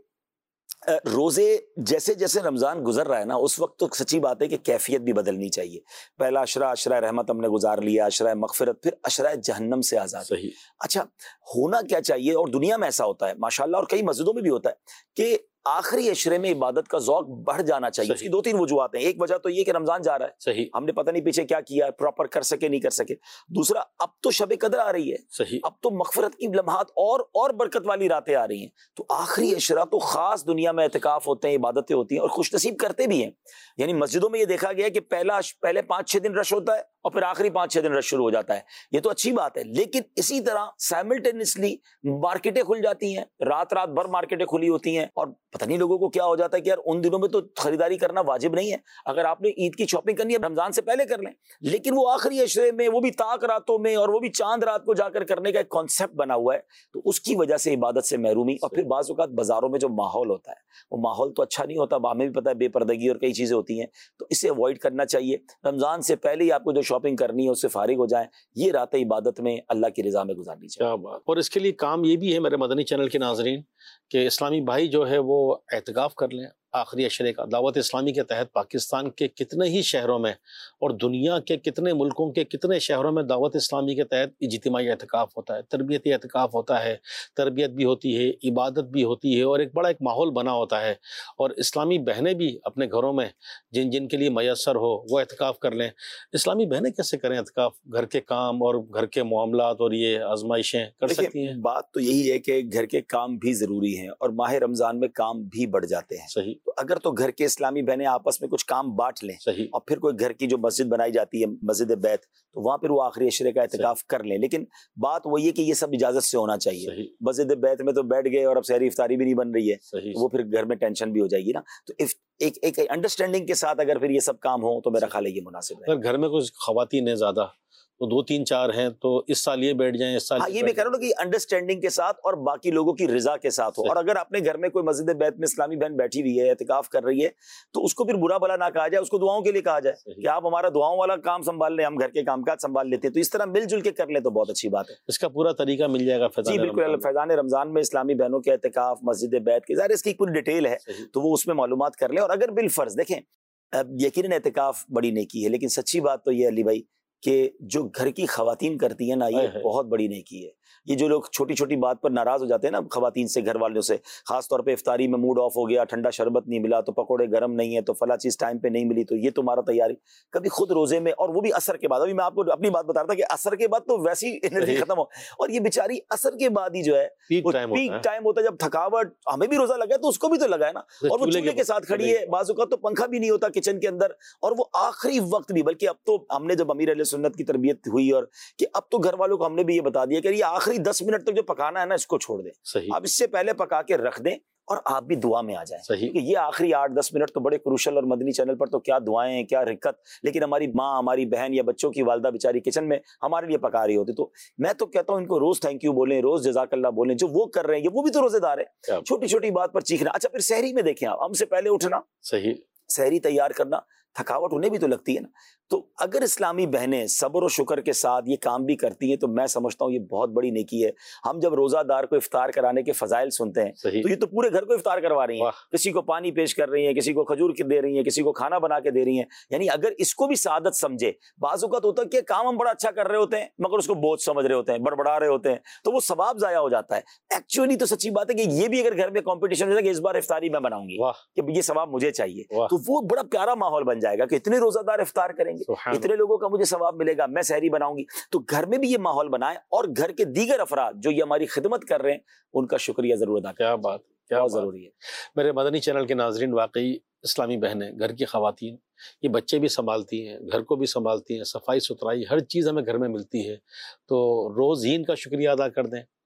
Speaker 3: روزے جیسے جیسے رمضان گزر رہا ہے نا, اس وقت تو سچی بات ہے کہ کیفیت بھی بدلنی چاہیے. پہلا عشرہ رحمت ہم نے گزار لیا, عشرہ مغفرت, پھر عشرہ جہنم سے آزاد. اچھا ہونا کیا چاہیے, اور دنیا میں ایسا ہوتا ہے ماشاءاللہ, اور کئی مسجدوں میں بھی ہوتا ہے کہ آخری عشرے میں عبادت کا ذوق بڑھ جانا چاہیے. اس کی 2-3 وجوہات ہیں. ایک وجہ تو یہ کہ رمضان جا رہا ہے, صحیح, ہم نے پتہ نہیں پیچھے کیا کیا ہے, پراپر کر سکے نہیں کر سکے. دوسرا, اب تو شب قدر آ رہی ہے, صحیح, اب تو مغفرت کی لمحات اور برکت والی راتیں آ رہی ہیں. تو آخری عشرہ تو خاص دنیا میں اعتکاف ہوتے ہیں, عبادتیں ہوتی ہیں, اور خوش نصیب کرتے بھی ہیں. یعنی مسجدوں میں یہ دیکھا گیا ہے کہ پہلے 5-6 دن رش ہوتا ہے اور پھر آخری 5-6 دن رش شروع ہو جاتا ہے. یہ تو اچھی بات ہے, لیکن اسی طرح سائملٹینیسلی مارکیٹیں کھل جاتی ہیں, رات بھر مارکیٹیں کھلی ہوتی ہیں, اور پتہ نہیں لوگوں کو کیا ہو جاتا ہے کہ یار ان دنوں میں تو خریداری کرنا واجب نہیں ہے, اگر آپ نے عید کی شاپنگ کرنی ہے رمضان سے پہلے کر لیں. لیکن وہ آخری عشرے میں, وہ بھی طاق راتوں میں, اور وہ بھی چاند رات کو جا کر کرنے کا ایک کانسیپٹ بنا ہوا ہے, تو اس کی وجہ سے عبادت سے محرومی. اور پھر بعض اوقات بازاروں میں جو ماحول ہوتا ہے وہ ماحول تو اچھا نہیں ہوتا, ہمیں بھی پتہ ہے بے پردگی اور کئی چیزیں ہوتی ہیں, تو اسے اوائڈ کرنا چاہیے. رمضان سے پہلے ہی آپ کو جو شاپنگ کرنی ہے اس سے فارغ ہو جائیں, یہ راتیں عبادت میں اللہ کی رضا میں گزارنی چاہیے.
Speaker 2: اور اس کے لیے کام یہ بھی ہے میرے مدنی چینل کے ناظرین کہ اسلامی بھائی جو ہے وہ اعتکاف کر لیں آخری عشرے کا. دعوت اسلامی کے تحت پاکستان کے کتنے ہی شہروں میں اور دنیا کے کتنے ملکوں کے کتنے شہروں میں دعوت اسلامی کے تحت اجتماعی اعتکاف ہوتا ہے, تربیتی اعتکاف ہوتا ہے, تربیت بھی ہوتی ہے, عبادت بھی ہوتی ہے, اور ایک بڑا ایک ماحول بنا ہوتا ہے. اور اسلامی بہنیں بھی اپنے گھروں میں جن کے لیے میسر ہو وہ اعتکاف کر لیں. اسلامی بہنیں کیسے کریں اعتکاف؟ گھر کے کام اور گھر کے معاملات اور یہ آزمائشیں کر سکتی ہیں.
Speaker 3: بات تو یہی ہے کہ گھر کے کام بھی ضروری ہیں, اور ماہ رمضان میں کام بھی بڑھ جاتے ہیں.
Speaker 2: صحیح.
Speaker 3: تو اگر تو گھر کے اسلامی بہنیں آپس میں کچھ کام بانٹ لیں, صحیح, اور پھر کوئی گھر کی جو مسجد بنائی جاتی ہے مسجد بیت, تو وہاں پھر وہ آخری عشرے کا اعتکاف کر لیں. لیکن بات وہ یہ کہ یہ سب اجازت سے ہونا چاہیے. مسجد بیت میں تو بیٹھ گئے اور اب سحری افطاری بھی نہیں بن رہی ہے, وہ پھر گھر میں ٹینشن بھی ہو جائے گی نا. تو ایک انڈرسٹینڈنگ کے ساتھ اگر پھر یہ سب کام ہو تو میرا خیال ہے یہ مناسب ہے.
Speaker 2: اگر گھر میں کچھ خواتین ہیں زیادہ, تو 2-3-4 ہیں, تو اس سال یہ بیٹھ جائیں, اس سال
Speaker 3: یہ بھی کرو نا کہ انڈرسٹینڈنگ کے ساتھ اور باقی لوگوں کی رضا کے ساتھ ہو. اور اگر اپنے گھر میں کوئی مسجد بیت میں اسلامی بہن بیٹھی ہوئی ہے, اعتکاف کر رہی ہے, تو اس کو پھر برا بھلا نہ کہا جائے, اس کو دعاؤں کے لیے کہا جائے کہ آپ ہمارا دعاؤں والا کام سنبھال لیں, ہم گھر کے کام کاج سنبھال لیتے ہیں. تو اس طرح مل جل کے کر لیں تو بہت اچھی بات ہے.
Speaker 2: اس کا پورا طریقہ مل جائے گا
Speaker 3: جی بالکل. فیضان رمضان میں اسلامی بہنوں کے اعتکاف, مسجد بیت کے, ظاہر اس کی پوری ڈیٹیل ہے, تو وہ اس میں معلومات کر لیں. اور اگر بالفرض دیکھیں, یقیناً اعتکاف بڑی نیکی ہے, لیکن سچی بات تو یہ علی بھائی کہ جو گھر کی خواتین کرتی ہیں نا, یہ بہت بڑی نیکی ہے. یہ جو لوگ چھوٹی چھوٹی بات پر ناراض ہو جاتے ہیں نا خواتین سے, گھر والوں سے, خاص طور پہ افطاری میں موڈ آف ہو گیا, ٹھنڈا شربت نہیں ملا, تو پکوڑے گرم نہیں ہے, تو فلاں چیز ٹائم پہ نہیں ملی, تو یہ تمہارا تیاری. کبھی خود روزے میں, اور وہ بھی عصر کے بعد, ابھی میں آپ کو اپنی بات بتا رہا تھا کہ عصر کے بعد تو ویسی انرجی ختم ہو, اور یہ بیچاری عصر کے بعد ہی جو ہے پیک ٹائم ہوتا ہے, جب تھکاوٹ, ہمیں بھی روزہ لگا ہے تو اس کو بھی تو لگا ہے نا, اور وہ چولہے کے ساتھ کھڑی ہے, بعض اوقات تو پنکھا بھی نہیں ہوتا کچن کے اندر, اور وہ آخری وقت بھی. بلکہ اب تو ہم نے جب امیر اہل سنت کی تربیت ہوئی, اور کہ اب تو گھر والوں کو ہم نے بھی یہ بتا دیا کہ یہ آخری 10 منٹ تک جو پکانا ہے نا, اس کو چھوڑ دیں, آپ اس سے پہلے پکا کے رکھ دیں, اور آپ بھی دعا میں آ جائیں. کہ یہ آخری 8-10 منٹ تو بڑے کروشل, اور مدنی چینل پر تو کیا دعائیں ہیں, کیا رکت, لیکن ہماری ماں, ہماری بہن یا بچوں کی والدہ بیچاری کچن میں ہمارے لیے پکا رہی ہوتی. تو میں تو کہتا ہوں ان کو روز تھینک یو بولیں, روز جزاک اللہ بولیں, جو وہ کر رہے ہیں, وہ بھی تو روزے دار ہے. چھوٹی چھوٹی بات پر چیخنا. اچھا پھر سحری میں دیکھیں آپ, ہم سے پہلے اٹھنا, صحیح, سحری تیار کرنا, تھکاوٹ انہیں بھی تو لگتی ہے نا. تو اگر اسلامی بہنیں صبر و شکر کے ساتھ یہ کام بھی کرتی ہیں, تو میں سمجھتا ہوں یہ بہت بڑی نیکی ہے. ہم جب روزہ دار کو افطار کرانے کے فضائل سنتے ہیں, تو یہ تو پورے گھر کو افطار کروا رہی ہیں, کسی کو پانی پیش کر رہی ہیں, کسی کو کھجور دے رہی ہیں, کسی کو کھانا بنا کے دے رہی ہیں. یعنی اگر اس کو بھی سعادت سمجھے, بعض اوقات ہوتا ہے کہ کام ہم بڑا اچھا کر رہے ہوتے ہیں مگر اس کو بوجھ سمجھ رہے ہوتے ہیں, بڑبڑا رہے ہوتے ہیں, تو وہ ثواب ضائع ہو جاتا ہے. ایکچولی تو سچی بات ہے کہ یہ بھی اگر گھر میں کمپٹیشن ہو جائے کہ اس بار افطاری میں بناؤں گی کہ یہ ثواب مجھے چاہیے, تو وہ بڑا پیارا ماحول بن جائے گا کہ اتنے روزہ دار افطار کریں گے, اتنے لوگوں کا مجھے ثواب ملے گا, میں سحری بناؤں گی. تو گھر میں بھی یہ ماحول بنائیں, اور گھر کے دیگر افراد جو یہ ہماری خدمت کر رہے ہیں ان کا شکریہ ضرور ادا کریں.
Speaker 2: کیا بات, کیا
Speaker 3: ضروری ہے.
Speaker 2: میرے مدنی چینل کے ناظرین, واقعی اسلامی بہنیں, گھر کی خواتین, یہ بچے بھی سنبھالتی ہیں, گھر کو بھی سنبھالتی ہیں, صفائی ستھرائی ہر چیز ہمیں گھر میں ملتی ہے. تو روز ہی ان کا شکریہ ادا کر دیں.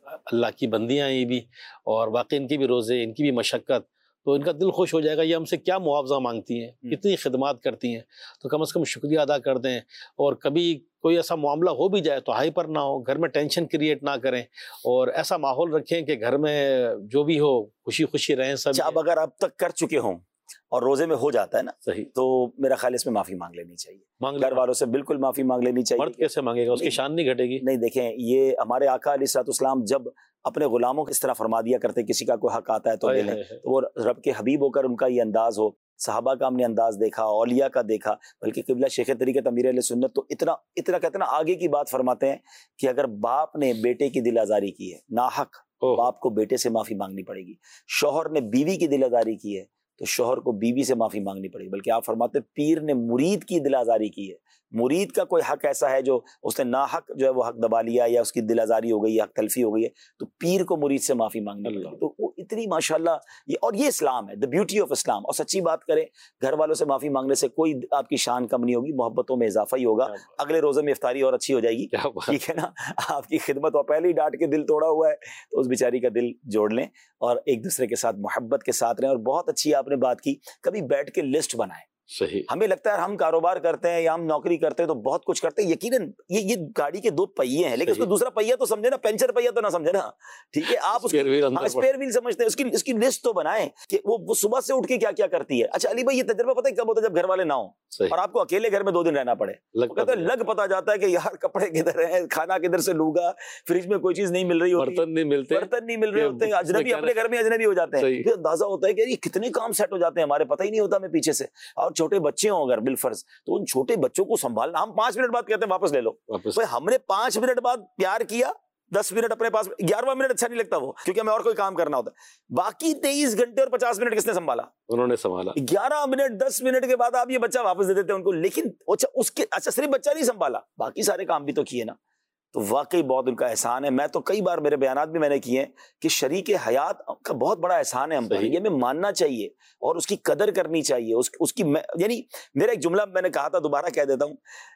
Speaker 2: اللہ کی بندیاں ہیں یہ بھی، اور واقعی ان کی بھی روزے، ان کی بھی مشقت، تو ان کا دل خوش ہو جائے گا. یہ ہم سے کیا معاوضہ مانگتی ہیں، اتنی خدمات کرتی ہیں، تو کم از کم شکریہ ادا کر دیں. اور کبھی کوئی ایسا معاملہ ہو بھی جائے تو ہائپر نہ ہو، گھر میں ٹینشن کریٹ نہ کریں، اور ایسا ماحول رکھیں کہ گھر میں جو بھی ہو خوشی خوشی رہیں سب.
Speaker 3: اب اگر اب تک کر چکے ہوں اور روزے میں ہو جاتا ہے نا
Speaker 2: صحیح،
Speaker 3: تو میرا خیال اس میں معافی مانگ لینی چاہیے،
Speaker 2: مانگ
Speaker 3: گھر والوں سے بالکل معافی مانگ لینی چاہیے.
Speaker 2: مرد کیسے مانگے گا، اس کی شان نہیں گھٹے گی.
Speaker 3: نہیں دیکھیں، یہ ہمارے آقا علیہ الصلوۃ والسلام جب اپنے غلاموں کو اس طرح فرما دیا کرتے کسی کا کوئی حق آتا ہے تو لے لیں، تو وہ رب کے حبیب ہو کر ان کا یہ انداز ہو. صحابہ کا ہم نے انداز دیکھا، اولیاء کا دیکھا، بلکہ قبلہ شیخ طریقت امیر اہل سنت تو اتنا کہتے ہیں نا آگے کی بات فرماتے ہیں کہ اگر باپ نے بیٹے کی دل آزاری کی ہے ناحق، باپ کو بیٹے سے معافی مانگنی پڑے گی. شوہر نے بیوی کی دل آزاری کی ہے تو شوہر کو بیوی سے معافی مانگنی پڑے گی. بلکہ آپ فرماتے پیر نے مرید کی دل آزاری کی ہے، مرید کا کوئی حق ایسا ہے جو اس نے ناحق جو ہے وہ حق دبا لیا یا اس کی دل آزاری ہو گئی یا حق تلفی ہو گئی ہے، تو پیر کو مرید سے معافی مانگنی پڑے گی. تو وہ اتنی ماشاءاللہ اور یہ اسلام ہے، دا بیوٹی آف اسلام. اور سچی بات کریں، گھر والوں سے معافی مانگنے سے کوئی آپ کی شان کم نہیں ہوگی، محبتوں میں اضافہ ہی ہوگا. اگلے روزے میں افطاری اور اچھی ہو جائے گی، ٹھیک ہے نا. آپ کی خدمت اور پہلے ہی ڈانٹ کے دل توڑا ہوا ہے تو اس بیچاری کا دل جوڑ لیں اور ایک دوسرے کے ساتھ محبت کے ساتھ رہیں. اور بہت اچھی آپ نے بات کی، کبھی بیٹھ کے لسٹ بنائیں.
Speaker 2: صحیح،
Speaker 3: ہمیں لگتا ہے ہم کاروبار کرتے ہیں یا ہم نوکری کرتے ہیں تو بہت کچھ کرتے ہیں، یقیناً یہ گاڑی کے 2 پہیے ہیں، لیکن اس کو دوسرا پہیہ تو سمجھے نا، پینچر پہیہ تو نہ سمجھے نا، ٹھیک ہے. آپ اسپیئر ویل سمجھتے ہیں، اس کی لسٹ تو بنائیں کہ وہ صبح سے اٹھ کے کیا کیا کرتی ہے. اچھا علی بھائی، یہ تجربہ پتہ ہے کب ہوتا ہے؟ جب گھر والے نہ ہوں اور آپ کو اکیلے گھر میں 2 دن رہنا پڑے. لگ پتا جاتا ہے کہ یار کپڑے کدھر ہیں، کھانا کدھر سے لوں گا، فریج میں کوئی چیز نہیں مل رہی ہوتی، برتن نہیں مل رہے ہوتے، اجنبی اپنے گھر میں اجنبی ہو جاتے ہیں. پھر اندازہ ہوتا ہے کہ یہ کتنے کام سیٹ ہو جاتے ہیں ہمارے، پتہ ہی نہیں ہوتا ہمیں پیچھے سے. اور چھوٹے بچے ہوں اگر بالفرض، تو ان چھوٹے بچوں کو سنبھالنا، ہم 5 منٹ بعد کہتے ہیں واپس لے لو. ہم نے 5 منٹ بعد پیار کیا، 10 منٹ اپنے پاس، 11واں منٹ اچھا نہیں لگتا وہ، کیونکہ ہمیں اور کوئی کام کرنا ہوتا ہے. باقی 23 گھنٹے اور 50 منٹ کس نے سنبھالا؟ انہوں نے سنبھالا. 11 منٹ 10 منٹ کے بعد آپ یہ بچہ واپس دے دیتے ہیں ان کو. لیکن اچھا صرف بچہ نہیں سنبھالا، باقی سارے کام بھی تو کیے نا. تو واقعی بہت ان کا احسان ہے. میں تو کئی بار میرے بیانات بھی میں نے کیے ہیں کہ شریک حیات کا بہت بڑا احسان ہے ہم پر، یہ ہمیں ماننا چاہیے اور اس کی قدر کرنی چاہیے. اس کی یعنی میرا ایک جملہ میں نے کہا تھا، دوبارہ کہہ دیتا ہوں،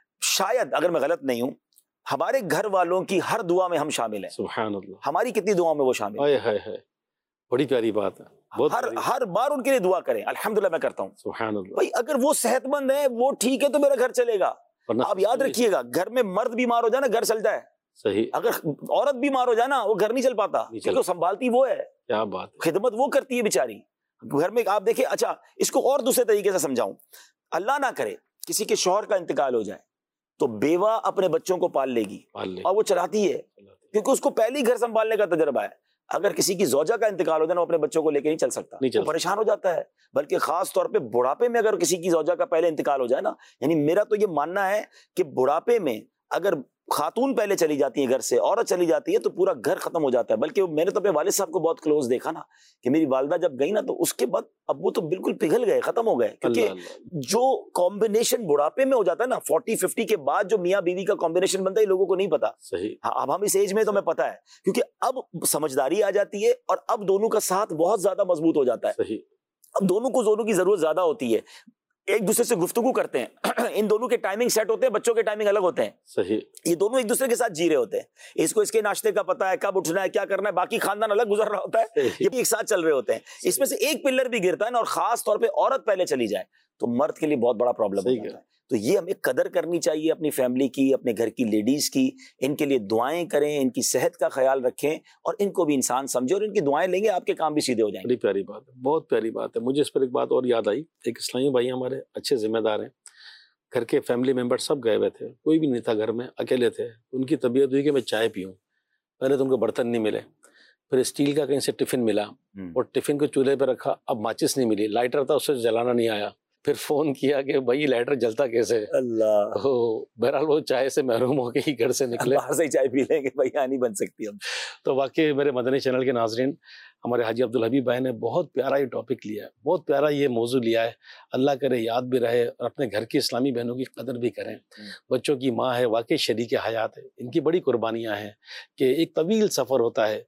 Speaker 3: شاید اگر میں غلط نہیں ہوں، ہمارے گھر والوں کی ہر دعا میں ہم شامل ہیں. سبحان اللہ، ہماری کتنی دعاؤں میں وہ شامل ہیں.
Speaker 2: بڑی پیاری بات ہے.
Speaker 3: ہر بار ان کے لیے دعا کریں. الحمدللہ میں کرتا ہوں.
Speaker 2: سبحان اللہ.
Speaker 3: بھائی اگر وہ صحت مند ہے، وہ ٹھیک ہے تو میرا گھر چلے گا. آپ یاد رکھیے گا، گھر میں مرد بیمار ہو جائے نا گھر چلتا ہے.
Speaker 2: صحیح.
Speaker 3: اگر عورت بیمار ہو جائے نا وہ گھر نہیں چل پاتا، کیونکہ سنبھالتی وہ ہے.
Speaker 2: کیا بات،
Speaker 3: خدمت وہ کرتی ہے بیچاری گھر میں. آپ دیکھیں، اچھا اس کو اور دوسرے طریقے سے سمجھاؤں، اللہ نہ کرے کسی کے شوہر کا انتقال ہو جائے تو بیوہ اپنے بچوں کو پال لے گی اور وہ چلاتی ہے، کیونکہ اس کو پہلی گھر سنبھالنے کا تجربہ ہے. اگر کسی کی زوجہ کا انتقال ہو جائے نا، وہ اپنے بچوں کو لے کے نہیں چل سکتا، وہ پریشان ہو جاتا ہے. بلکہ خاص طور پہ بڑھاپے میں اگر کسی کی زوجہ کا پہلے انتقال ہو جائے نا، یعنی میرا تو یہ ماننا ہے کہ بڑھاپے میں اگر خاتون پہلے چلی جاتی ہے گھر سے، عورت چلی جاتی ہے تو پورا گھر ختم ہو جاتا ہے. بلکہ میں نے تو اپنے والد صاحب کو بہت کلوز دیکھا نا، کہ میری والدہ جب گئی نا تو اس کے بعد اب وہ تو بالکل پگھل گئے، ختم ہو گئے. کیونکہ جو کمبینیشن بڑھاپے میں ہو جاتا ہے نا، 40-50 کے بعد جو میاں بیوی کا کمبینیشن بنتا ہے، لوگوں کو نہیں پتا.
Speaker 2: صحیح.
Speaker 3: اب ہم اس ایج میں تو ہمیں پتا ہے، کیونکہ اب سمجھداری آ جاتی ہے اور اب دونوں کا ساتھ بہت زیادہ مضبوط ہو جاتا ہے.
Speaker 2: صحیح.
Speaker 3: اب دونوں کی ضرورت زیادہ ہوتی ہے، ایک دوسرے سے گفتگو کرتے ہیں. ان دونوں کے ٹائمنگ سیٹ ہوتے ہیں، بچوں کے ٹائمنگ الگ ہوتے ہیں.
Speaker 2: صحیح. یہ
Speaker 3: دونوں ایک دوسرے کے ساتھ جی رہے ہوتے ہیں. اس کو اس کے ناشتے کا پتا ہے، کب اٹھنا ہے، کیا کرنا ہے، باقی خاندان الگ گزر رہا ہوتا ہے، یہ بھی ایک ساتھ چل رہے ہوتے ہیں. اس میں سے ایک پلر بھی گرتا ہے نا، اور خاص طور پہ عورت پہلے چلی جائے تو مرد کے لیے بہت بڑا پرابلم ہو جاتا ہے. تو یہ ہمیں قدر کرنی چاہیے اپنی فیملی کی، اپنے گھر کی لیڈیز کی. ان کے لیے دعائیں کریں، ان کی صحت کا خیال رکھیں اور ان کو بھی انسان سمجھیں، اور ان کی دعائیں لیں گے آپ کے کام بھی سیدھے ہو جائیں گے.
Speaker 2: بڑی پیاری بات ہے، بہت پیاری بات ہے. مجھے اس پر ایک بات اور یاد آئی. ایک اسلامی بھائی ہمارے اچھے ذمہ دار ہیں، گھر کے فیملی ممبر سب گئے ہوئے تھے، کوئی بھی نہیں تھا گھر میں، اکیلے تھے. ان کی طبیعت ہوئی کہ میں چائے پیوں. پہلے تو ان کو برتن نہیں ملے، پھر اسٹیل کا کہیں سے ٹفن ملا اور ٹفن کو چولہے پہ رکھا. اب ماچس نہیں ملی، لائٹر تھا اس سے جلانا نہیں آیا. پھر فون کیا کہ بھائی لائٹر جلتا کیسے؟
Speaker 3: اللہ.
Speaker 2: بہرحال وہ چائے سے محروم ہو کے ہی گھر سے نکلے.
Speaker 3: باہر سے ہی چائے پی لیں گے بھائی، یہاں نہیں بن سکتی ہم.
Speaker 2: تو واقعی میرے مدنی چینل کے ناظرین، ہمارے حاجی عبدالحبیب بھائی نے بہت پیارا یہ ٹاپک لیا ہے، بہت پیارا یہ موضوع لیا ہے. اللہ کرے یاد بھی رہے اور اپنے گھر کی اسلامی بہنوں کی قدر بھی کریں. بچوں کی ماں ہے، واقعی شریک حیات ہے، ان کی بڑی قربانیاں ہیں کہ ایک طویل سفر ہوتا ہے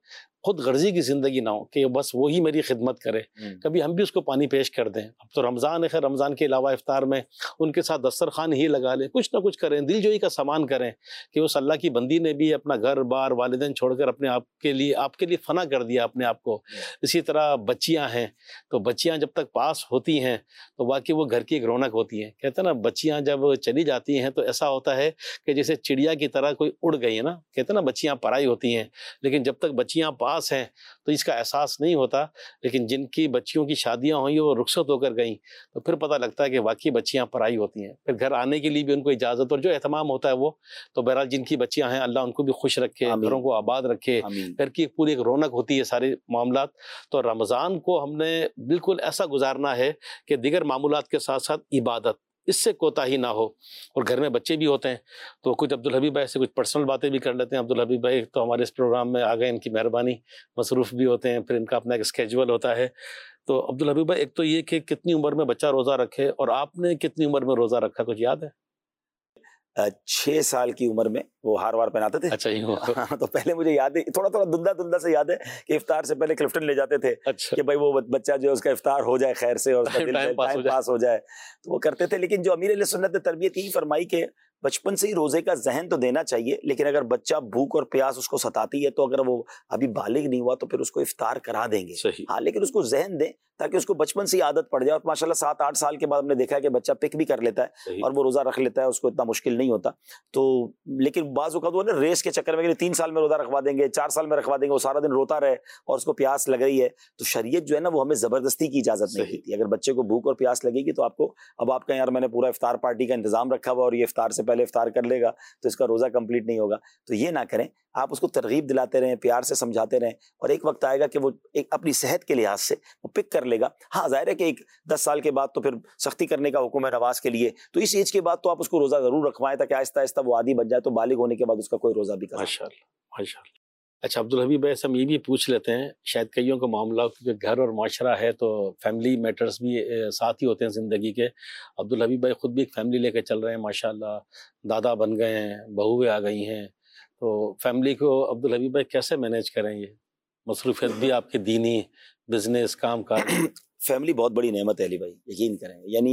Speaker 2: خود غرضی کی زندگی نہ ہو کہ بس وہی میری خدمت کرے، کبھی ہم بھی اس کو پانی پیش کر دیں. اب تو رمضان ہے، خیر رمضان کے علاوہ افطار میں ان کے ساتھ دسترخوان ہی لگا لیں، کچھ نہ کچھ کریں، دل جوئی کا سامان کریں کہ اس اللہ کی بندی نے بھی اپنا گھر بار والدین چھوڑ کر اپنے آپ کے لیے فنا کر دیا اپنے آپ کو. اسی طرح بچیاں ہیں تو بچیاں جب تک پاس ہوتی ہیں تو واقعی وہ گھر کی ایک رونق ہوتی ہیں. کہتے ہیں نا بچیاں جب چلی جاتی ہیں تو ایسا ہوتا ہے کہ جیسے چڑیا کی طرح کوئی اڑ گئی ہے نا. کہتے ہیں نا بچیاں پرائی ہوتی ہیں، لیکن جب تک بچیاں پاس ہیں تو اس کا احساس نہیں ہوتا. لیکن جن کی بچیوں کی شادیاں ہوئی وہ رخصت ہو کر گئیں تو پھر پتہ لگتا ہے کہ واقعی بچیاں پرائی ہوتی ہیں. پھر گھر آنے کے لیے بھی ان کو اجازت اور جو اہتمام ہوتا ہے وہ تو بہرحال جن کی بچیاں ہیں اللہ ان کو بھی خوش رکھے، گھروں کو آباد رکھے، گھر کی پوری ایک رونق ہوتی ہے سارے معاملات. تو رمضان کو ہم نے بالکل ایسا گزارنا ہے کہ دیگر معمولات کے ساتھ ساتھ عبادت اس سے کوتاہی نہ ہو. اور گھر میں بچے بھی ہوتے ہیں تو کچھ عبدالحبیب بھائی سے کچھ پرسنل باتیں بھی کر لیتے ہیں. عبدالحبیب بھائی تو ہمارے اس پروگرام میں آ گئے، ان کی مہربانی، مصروف بھی ہوتے ہیں، پھر ان کا اپنا ایک اسکیجول ہوتا ہے. تو عبدالحبیب بھائی ایک تو یہ کہ کتنی عمر میں بچہ روزہ رکھے اور آپ نے کتنی عمر میں روزہ رکھا کچھ یاد ہے؟
Speaker 3: 6 سال کی عمر میں وہ ہار وار پہناتے تھے.
Speaker 2: اچھا
Speaker 3: تو پہلے مجھے یاد ہے، تھوڑا دھندلا سے یاد ہے کہ افطار سے پہلے کلفٹن لے جاتے تھے کہ بھائی وہ بچہ جو ہے اس کا افطار ہو جائے خیر سے اور اس کا ٹائم پاس ہو جائے، تو وہ کرتے تھے. لیکن جو امیر علیہ سنت نے تربیت یہی فرمائی کہ بچپن سے ہی روزے کا ذہن تو دینا چاہیے، لیکن اگر بچہ بھوک اور پیاس اس کو ستاتی ہے تو اگر وہ ابھی بالغ نہیں ہوا تو پھر اس کو افطار کرا دیں گے. ہاں لیکن اس کو ذہن دیں تاکہ اس کو بچپن سے ہی عادت پڑ جائے. اور ماشاءاللہ 7-8 سال کے بعد ہم نے دیکھا ہے کہ بچہ پک بھی کر لیتا ہے اور وہ روزہ رکھ لیتا ہے، اس کو اتنا مشکل نہیں ہوتا. تو لیکن بعض اوقات وہ نا ریس کے چکر میں 3 سال میں روزہ رکھوا دیں گے، 4 سال میں رکھوا دیں گے، وہ سارا دن روتا رہے اور اس کو پیاس لگ رہی ہے. تو شریعت جو ہے نا وہ ہمیں زبردستی کی اجازت نہیں دیتی. اگر بچے کو بھوک اور پیاس لگے گی تو آپ کو اب آپ کا یار میں نے پورا افطار پارٹی کا انتظام رکھا ہوا اور یہ افطار سے پہلے افطار کر لے گا تو اس کا روزہ کمپلیٹ نہیں ہوگا. تو یہ نہ کریں، آپ اس کو ترغیب دلاتے رہیں، پیار سے سمجھاتے رہیں، اور ایک وقت آئے گا کہ وہ ایک اپنی صحت کے لحاظ سے وہ پک کر لے گا. ہاں ظاہر ہے کہ 10 سال کے بعد تو پھر سختی کرنے کا حکم ہے نواز کے لیے، تو اس ایج کے بعد تو آپ اس کو روزہ ضرور رکھوائیں تاکہ آہستہ آہستہ وہ عادی بن جائے تو بالغ ہونے کے بعد اس کا کوئی روزہ بھی کرے.
Speaker 2: ماشاءاللہ. اچھا عبدالحبیب بھائی ہم یہ بھی پوچھ لیتے ہیں، شاید کئیوں کا معاملہ کیونکہ گھر اور معاشرہ ہے تو فیملی میٹرز بھی ساتھ ہی ہوتے ہیں زندگی کے. عبدالحبیب بھائی خود بھی ایک فیملی لے کے چل رہے ہیں ماشاءاللہ، دادا بن گئے ہیں، بہویں آ گئی ہیں، تو فیملی کو عبدالحبیب بھائی کیسے مینیج کریں؟ یہ مصروفیت بھی آپ کی دینی، بزنس، کام کاج.
Speaker 3: فیملی بہت بڑی نعمت ہے علی بھائی، یقین کریں. یعنی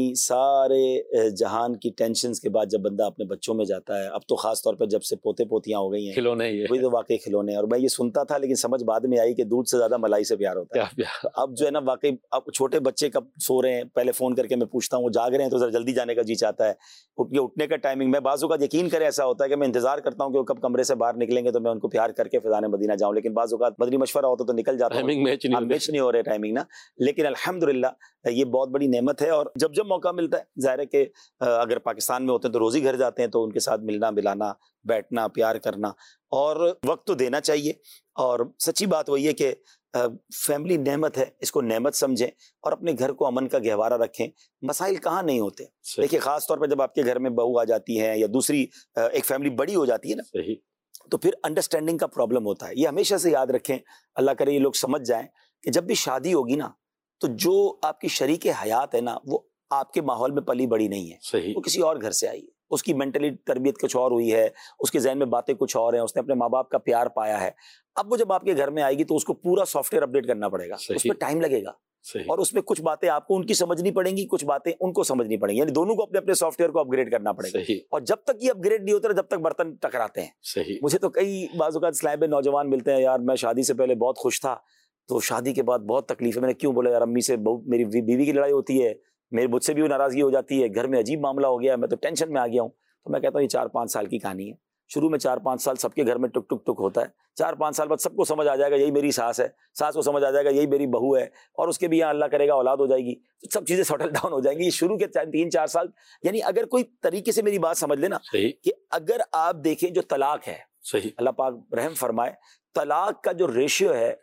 Speaker 3: سارے جہان کی ٹینشنز کے بعد جب بندہ اپنے بچوں میں جاتا ہے، اب تو خاص طور پہ جب سے پوتے پوتیاں ہو گئی ہیں،
Speaker 2: کھلونے
Speaker 3: وہی تو واقعی کھلونے. اور میں یہ سنتا تھا لیکن سمجھ بعد میں آئی کہ دودھ سے زیادہ ملائی سے پیار ہوتا ہے. اب جو ہے نا واقعی اب چھوٹے بچے کب سو رہے ہیں پہلے فون کر کے میں پوچھتا ہوں، وہ جاگ رہے ہیں تو ذرا جلدی جانے کا جی چاہتا ہے. اٹھنے کا ٹائمنگ میں بعض اوقات یقین کرے ایسا ہوتا ہے کہ میں انتظار کرتا ہوں کہ وہ کب کمرے سے باہر نکلیں گے تو میں ان کو پیار کر کے فضان مدینہ جاؤں، لیکن بعض اوقات مدنی مشورہ ہوتا تو نکل جاتا ہوں، میچ نہیں ہو رہے ٹائمنگ نا. لیکن الحمدللہ یہ بہت بڑی نعمت ہے. اور جب موقع ملتا ہے ظاہر ہے کہ اگر پاکستان میں ہوتے ہیں تو روزی گھر جاتے ہیں تو ان کے ساتھ ملنا ملانا، بیٹھنا، پیار کرنا اور وقت تو دینا چاہیے. اور سچی بات وہی ہے کہ فیملی نعمت ہے، اس کو نعمت سمجھیں اور اپنے گھر کو امن کا گہوارہ رکھیں. مسائل کہاں نہیں ہوتے. دیکھیے خاص طور پہ جب آپ کے گھر میں بہو آ جاتی ہے یا دوسری ایک فیملی بڑی ہو جاتی ہے نا، تو پھر انڈرسٹینڈنگ کا پرابلم ہوتا ہے. یہ ہمیشہ سے یاد رکھیں، اللہ کرے یہ لوگ سمجھ جائیں کہ جب بھی شادی ہوگی نا تو جو آپ کی شریک حیات ہے نا وہ آپ کے ماحول میں پلی بڑی نہیں ہے، وہ کسی اور گھر سے آئی ہے، اس کی مینٹلی تربیت کچھ اور ہوئی ہے، اس کے ذہن میں باتیں کچھ اور ہیں، اس نے اپنے ماں باپ کا پیار پایا ہے. اب وہ جب آپ کے گھر میں آئے گی تو اس کو پورا سافٹ ویئر اپڈیٹ کرنا پڑے گا، اس پہ ٹائم لگے گا اور اس میں کچھ باتیں آپ کو ان کی سمجھنی پڑیں گی، کچھ باتیں ان کو سمجھنی پڑیں گی. یعنی دونوں کو اپنے اپنے سافٹ ویئر کو اپ گریڈ کرنا پڑے گا. اور جب تک یہ اپ گریڈ نہیں ہوتا جب تک برتن ٹکراتے ہیں. مجھے تو کئی بعض اوقات اسلام میں نوجوان ملتے ہیں، یار میں شادی سے پہلے بہت خوش تھا تو شادی کے بعد بہت تکلیف ہے. میں نے کیوں بولا، یار امی سے میری بیوی کی لڑائی ہوتی ہے، میرے مجھ سے بھی ناراضگی ہو جاتی ہے، گھر میں عجیب معاملہ ہو گیا، میں تو ٹینشن میں آ گیا ہوں. تو میں کہتا ہوں یہ 4-5 سال کی کہانی ہے. شروع میں 4-5 سال سب کے گھر میں ٹک ٹک ٹک ہوتا ہے. 4-5 سال بعد سب کو سمجھ آ جائے گا یہی میری ساس ہے، ساس کو سمجھ آ جائے گا یہی میری بہو ہے، اور اس کے بھی یہاں اللہ کرے گا اولاد ہو جائے گی، تو سب چیزیں سیٹل ڈاؤن ہو جائیں گی. شروع کے 3-4 سال یعنی اگر کوئی طریقے سے میری بات سمجھ لینا کہ اگر آپ دیکھیں جو طلاق ہے، اللہ پاک رحم فرمائے، طلاق کا جو ریشیو ہے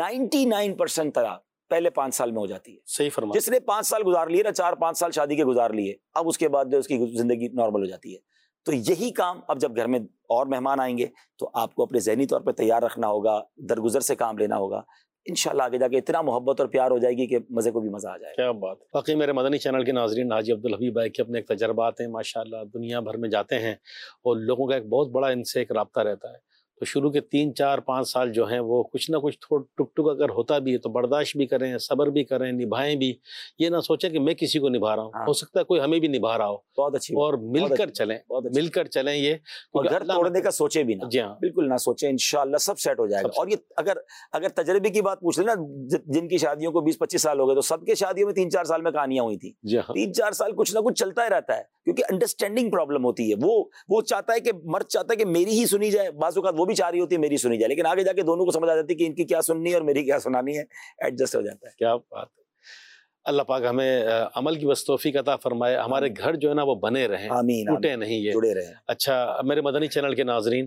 Speaker 3: 99% طلاق پہلے 5 سال میں ہو جاتی ہے.
Speaker 2: صحیح فرمایا.
Speaker 3: جس نے 5 سال گزار لیے نا، 4-5 سال شادی کے گزار لیے، اب اس کے بعد جو اس کی زندگی نارمل ہو جاتی ہے. تو یہی کام اب جب گھر میں اور مہمان آئیں گے تو آپ کو اپنے ذہنی طور پہ تیار رکھنا ہوگا، درگزر سے کام لینا ہوگا. انشاءاللہ آگے جا کے اتنا محبت اور پیار ہو جائے گی کہ مزے کو بھی مزہ آ جائے گا.
Speaker 2: کیا بات. باقی میرے مدنی چینل کے ناظرین، حاجی عبدالحبیب بھائی کے اپنے ایک تجربات ہیں ماشاءاللہ، دنیا بھر میں جاتے ہیں اور لوگوں کا ایک بہت بڑا ان سے ایک رابطہ رہتا ہے. تو شروع کے 3 4 5 سال جو ہیں وہ کچھ نہ کچھ ٹک ٹک اگر ہوتا بھی ہے تو برداشت بھی کریں، صبر بھی کریں، نبھائیں بھی. یہ نہ سوچیں کہ میں کسی کو نبھا رہا ہوں، ہو سکتا ہے کوئی ہمیں بھی نبھا رہا ہو.
Speaker 3: بہت اچھی،
Speaker 2: اور مل کر چلیں، مل کر چلیں. یہ
Speaker 3: اور گھر توڑنے کا سوچے بھی نہ.
Speaker 2: جی ہاں،
Speaker 3: بالکل نہ سوچیں، انشاءاللہ سب سیٹ ہو جائے گا. اور یہ اگر تجربے کی بات پوچھ لیں نا، جن کی شادیوں کو 20 25 سال ہو گئے، تو سب کے شادیوں میں 3 4 سال میں کہانیاں ہوئی تھیں. 3 4 سال کچھ نہ کچھ چلتا ہی رہتا ہے، کیونکہ انڈرسٹینڈنگ پرابلم ہوتی ہے. وہ چاہتا ہے کہ مرد چاہتا ہے کہ میری ہی سنی جائے، بعض اوقات وہ بھی چاہ رہی ہوتی ہے میری سنی جائے، لیکن آگے جا کے دونوں کو سمجھ آ جاتی ہے کہ ان کی کیا سننی ہے اور میری کیا سنانی ہے، ایڈجسٹ ہو جاتا ہے.
Speaker 2: کیا بات ہے. اللہ پاک ہمیں عمل کی بس توفیق عطا فرمائے. ہمارے گھر جو ہے نا وہ بنے رہیں،
Speaker 3: آمین،
Speaker 2: ٹوٹے نہیں، یہ
Speaker 3: جڑے رہیں.
Speaker 2: اچھا میرے مدنی چینل کے ناظرین،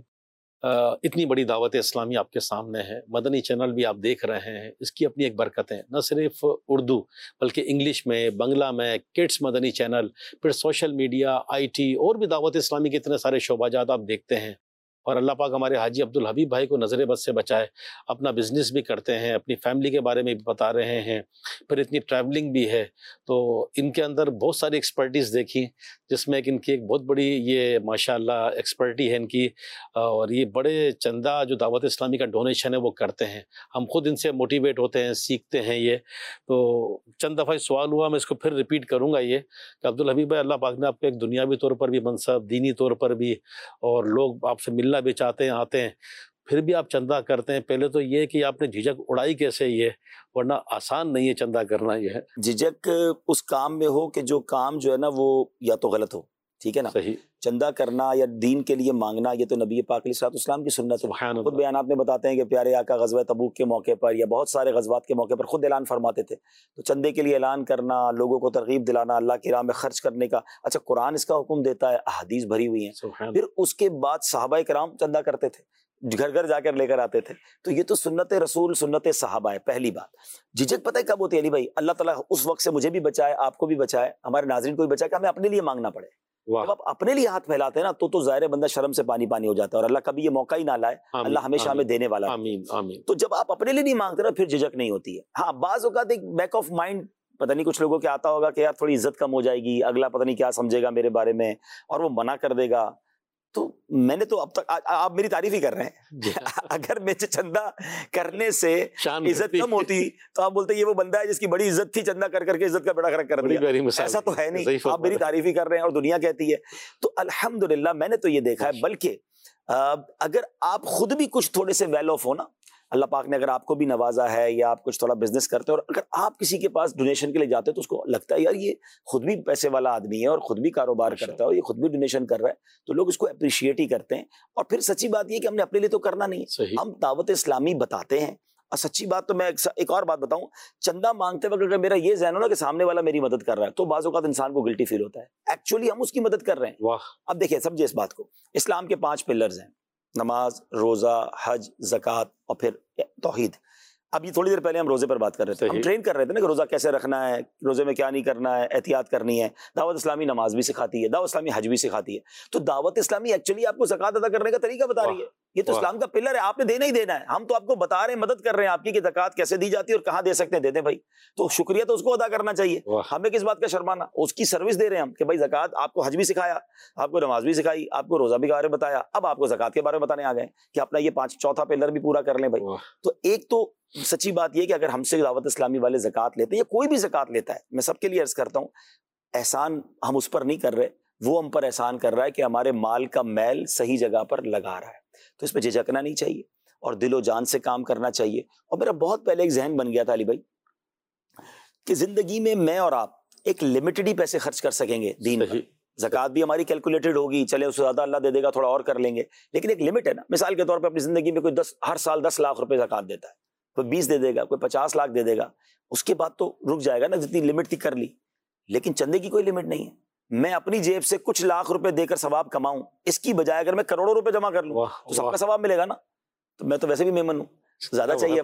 Speaker 2: اتنی بڑی دعوت اسلامی آپ کے سامنے ہے، مدنی چینل بھی آپ دیکھ رہے ہیں، اس کی اپنی ایک برکت ہے. نہ صرف اردو بلکہ انگلش میں، بنگلہ میں، کڈس مدنی چینل، پھر سوشل میڈیا، IT اور بھی دعوت اسلامی کے اتنے سارے شعبات آپ دیکھتے ہیں. اور اللہ پاک ہمارے حاجی عبدالحبیب بھائی کو نظر بد سے بچائے. اپنا بزنس بھی کرتے ہیں، اپنی فیملی کے بارے میں بھی بتا رہے ہیں، پھر اتنی ٹریولنگ بھی ہے. تو ان کے اندر بہت ساری ایکسپرٹیز دیکھی، جس میں ان کی ایک بہت بڑی یہ ماشاءاللہ ایکسپرٹی ہے ان کی. اور یہ بڑے چندہ جو دعوت اسلامی کا ڈونیشن ہے وہ کرتے ہیں. ہم خود ان سے موٹیویٹ ہوتے ہیں، سیکھتے ہیں. یہ تو چند دفعہ سوال ہوا، میں اس کو پھر ریپیٹ کروں گا، یہ کہ عبدالحبیب بھائی، اللہ پاک نے آپ کو ایک دنیاوی طور پر بھی منصب، دینی طور پر بھی، اور لوگ آپ سے ملنا بھی چاہتے ہیں، آتے ہیں، پھر بھی آپ چندہ کرتے ہیں. پہلے تو یہ کہ آپ نے جھجک اڑائی کیسے، یہ ورنہ آسان نہیں ہے چندہ کرنا. یہ ہے
Speaker 3: جھجک اس کام میں ہو کہ جو کام جو ہے نا وہ یا تو غلط ہو، ٹھیک ہے نا.
Speaker 2: صحیح.
Speaker 3: چندہ کرنا یا دین کے لیے مانگنا، یہ تو نبی پاک علیہ الصلوۃ والسلام کی سنت ہے.
Speaker 2: سبحان
Speaker 3: خود
Speaker 2: اللہ.
Speaker 3: بیانات میں بتاتے ہیں کہ پیارے آقا غزوہ تبوک کے موقع پر یا بہت سارے غزوات کے موقع پر خود اعلان فرماتے تھے. تو چندے کے لیے اعلان کرنا، لوگوں کو ترغیب دلانا اللہ کی راہ میں خرچ کرنے کا. اچھا، قرآن اس کا حکم دیتا ہے، احادیث بھری ہوئی ہیں.
Speaker 2: سبحان.
Speaker 3: پھر اس کے بعد صحابہ کرام چندہ کرتے تھے، گھر گھر جا کر لے کر آتے تھے. تو یہ تو سنت رسول، سنت صحابہ ہے. پہلی بات جھجک پتہ ہے کب ہوتی ہے علی بھائی؟ اللہ تعالیٰ اس وقت سے مجھے بھی بچائے، آپ کو بھی بچائے، ہمارے ناظرین کو بھی بچائے کہ ہمیں اپنے لیے مانگنا پڑے. جب آپ اپنے لیے ہاتھ پھیلاتے ہیں نا تو ظاہر بندہ شرم سے پانی پانی ہو جاتا ہے، اور اللہ کبھی یہ موقع ہی نہ لائے. اللہ ہمیشہ ہمیں دینے والا ہے.
Speaker 2: آمین آمین.
Speaker 3: تو جب آپ اپنے لیے نہیں مانگتے نا پھر جھجک نہیں ہوتی ہے. ہاں بعض اوقات ایک بیک آف مائنڈ پتہ نہیں کچھ لوگوں کے آتا ہوگا کہ یار تھوڑی عزت کم ہو جائے گی، اگلا پتہ نہیں کیا سمجھے گا میرے بارے میں اور وہ منع کر دے گا. تو میں نے تو اب تک، آپ میری تعریف ہی کر رہے ہیں. اگر میں چندہ کرنے سے عزت کم ہوتی تو آپ بولتے یہ وہ بندہ ہے جس کی بڑی عزت تھی، چندہ کر کے عزت کا بیڑا غرق کر دیا. ایسا تو ہے نہیں. آپ میری تعریف ہی کر رہے ہیں اور دنیا کہتی ہے. تو الحمدللہ میں نے تو یہ دیکھا ہے. بلکہ اگر آپ خود بھی کچھ تھوڑے سے ویل آف ہو نا، اللہ پاک نے اگر آپ کو بھی نوازا ہے یا آپ کچھ تھوڑا بزنس کرتے ہیں اور اگر آپ کسی کے پاس ڈونیشن کے لیے جاتے ہیں تو اس کو لگتا ہے یار یہ خود بھی پیسے والا آدمی ہے اور خود بھی کاروبار کرتا ہے اور یہ خود بھی ڈونیشن کر رہا ہے، تو لوگ اس کو اپریشیٹ ہی کرتے ہیں. اور پھر سچی بات یہ کہ ہم نے اپنے لیے تو کرنا نہیں ہے، ہم دعوت اسلامی بتاتے ہیں. اور سچی بات تو میں ایک اور بات بتاؤں، چندہ مانگتے وقت اگر میرا یہ ذہن ہو نا کہ سامنے والا میری مدد کر رہا ہے تو بعض اوقات انسان کو گلٹی فیل ہوتا ہے. ایکچولی ہم اس کی مدد کر رہے ہیں. اب دیکھیں، سمجھے اس بات کو، اسلام کے 5 پلرز ہیں: نماز، روزہ، حج، زکوٰۃ اور پھر توحید. اب یہ تھوڑی دیر پہلے ہم روزے پر بات کر رہے تھے، ہم ٹرین کر رہے تھے نا کہ روزہ کیسے رکھنا ہے، روزے میں کیا نہیں کرنا ہے، احتیاط کرنی ہے. دعوت اسلامی نماز بھی سکھاتی ہے، دعوت اسلامی حج بھی سکھاتی ہے. تو دعوت اسلامی ایکچولی آپ کو زکوٰۃ ادا کرنے کا طریقہ بتا رہی ہے. یہ تو اسلام کا پلر ہے، آپ نے دینا ہی دینا ہے. ہم تو آپ کو بتا رہے ہیں، مدد کر رہے ہیں آپ کی کہ زکوٰۃ کیسے دی جاتی ہے اور کہاں دے سکتے ہیں، دے دیں بھائی. تو شکریہ تو اس کو ادا کرنا چاہیے، ہمیں کس بات کا شرمانا. اس کی سروس دے رہے ہیں ہم کہ بھائی زکوٰۃ، آپ کو حج بھی سکھایا، آپ کو نماز بھی سکھائی، آپ کو روزہ بھی کے بارے میں بتایا، اب آپ کو زکوٰۃ کے بارے میں بتانے آ گئے کہ اپنا یہ 4تھا پلر بھی پورا کر لیں بھائی. تو ایک تو سچی بات یہ کہ اگر ہم سے دعوت اسلامی والے زکوٰۃ لیتے ہیں یا کوئی بھی زکوٰۃ لیتا ہے، میں سب کے لیے عرض کرتا ہوں، احسان ہم اس پر نہیں کر رہے، وہ ہم پر احسان کر رہا ہے کہ ہمارے مال کا میل صحیح جگہ پر لگا رہا ہے. تو اس پہ جھجکنا نہیں چاہیے اور دل و جان سے کام کرنا چاہیے. اور میرا بہت پہلے ایک ذہن بن گیا تھا علی بھائی کہ زندگی میں میں اور آپ ایک لمیٹڈ ہی پیسے خرچ کر سکیں گے دین پر. زکوٰۃ بھی ہماری کیلکولیٹڈ ہوگی، چلے اس سے زیادہ اللہ دے دے گا تھوڑا اور کر لیں گے، لیکن ایک لمٹ ہے نا. مثال کے طور پہ اپنی زندگی میں کوئی ہر سال 10 لاکھ روپے زکوٰۃ دیتا ہے، کوئی 20 دے دے گا، کوئی 50 لاکھ دے دے گا. اس کے بعد تو رک جائے گا نا، جتنی لمٹ تھی کر لی. لیکن چندے کی کوئی لمٹ نہیں ہے. میں اپنی جیب سے کچھ لاکھ روپے دے کر ثواب کماؤں، اس کی بجائے اگر میں کروڑوں روپے جمع کر لوں تو سب کا ثواب ملے گا نا. تو میں تو ویسے بھی میمن ہوں، زیادہ چاہیے اپنے کو.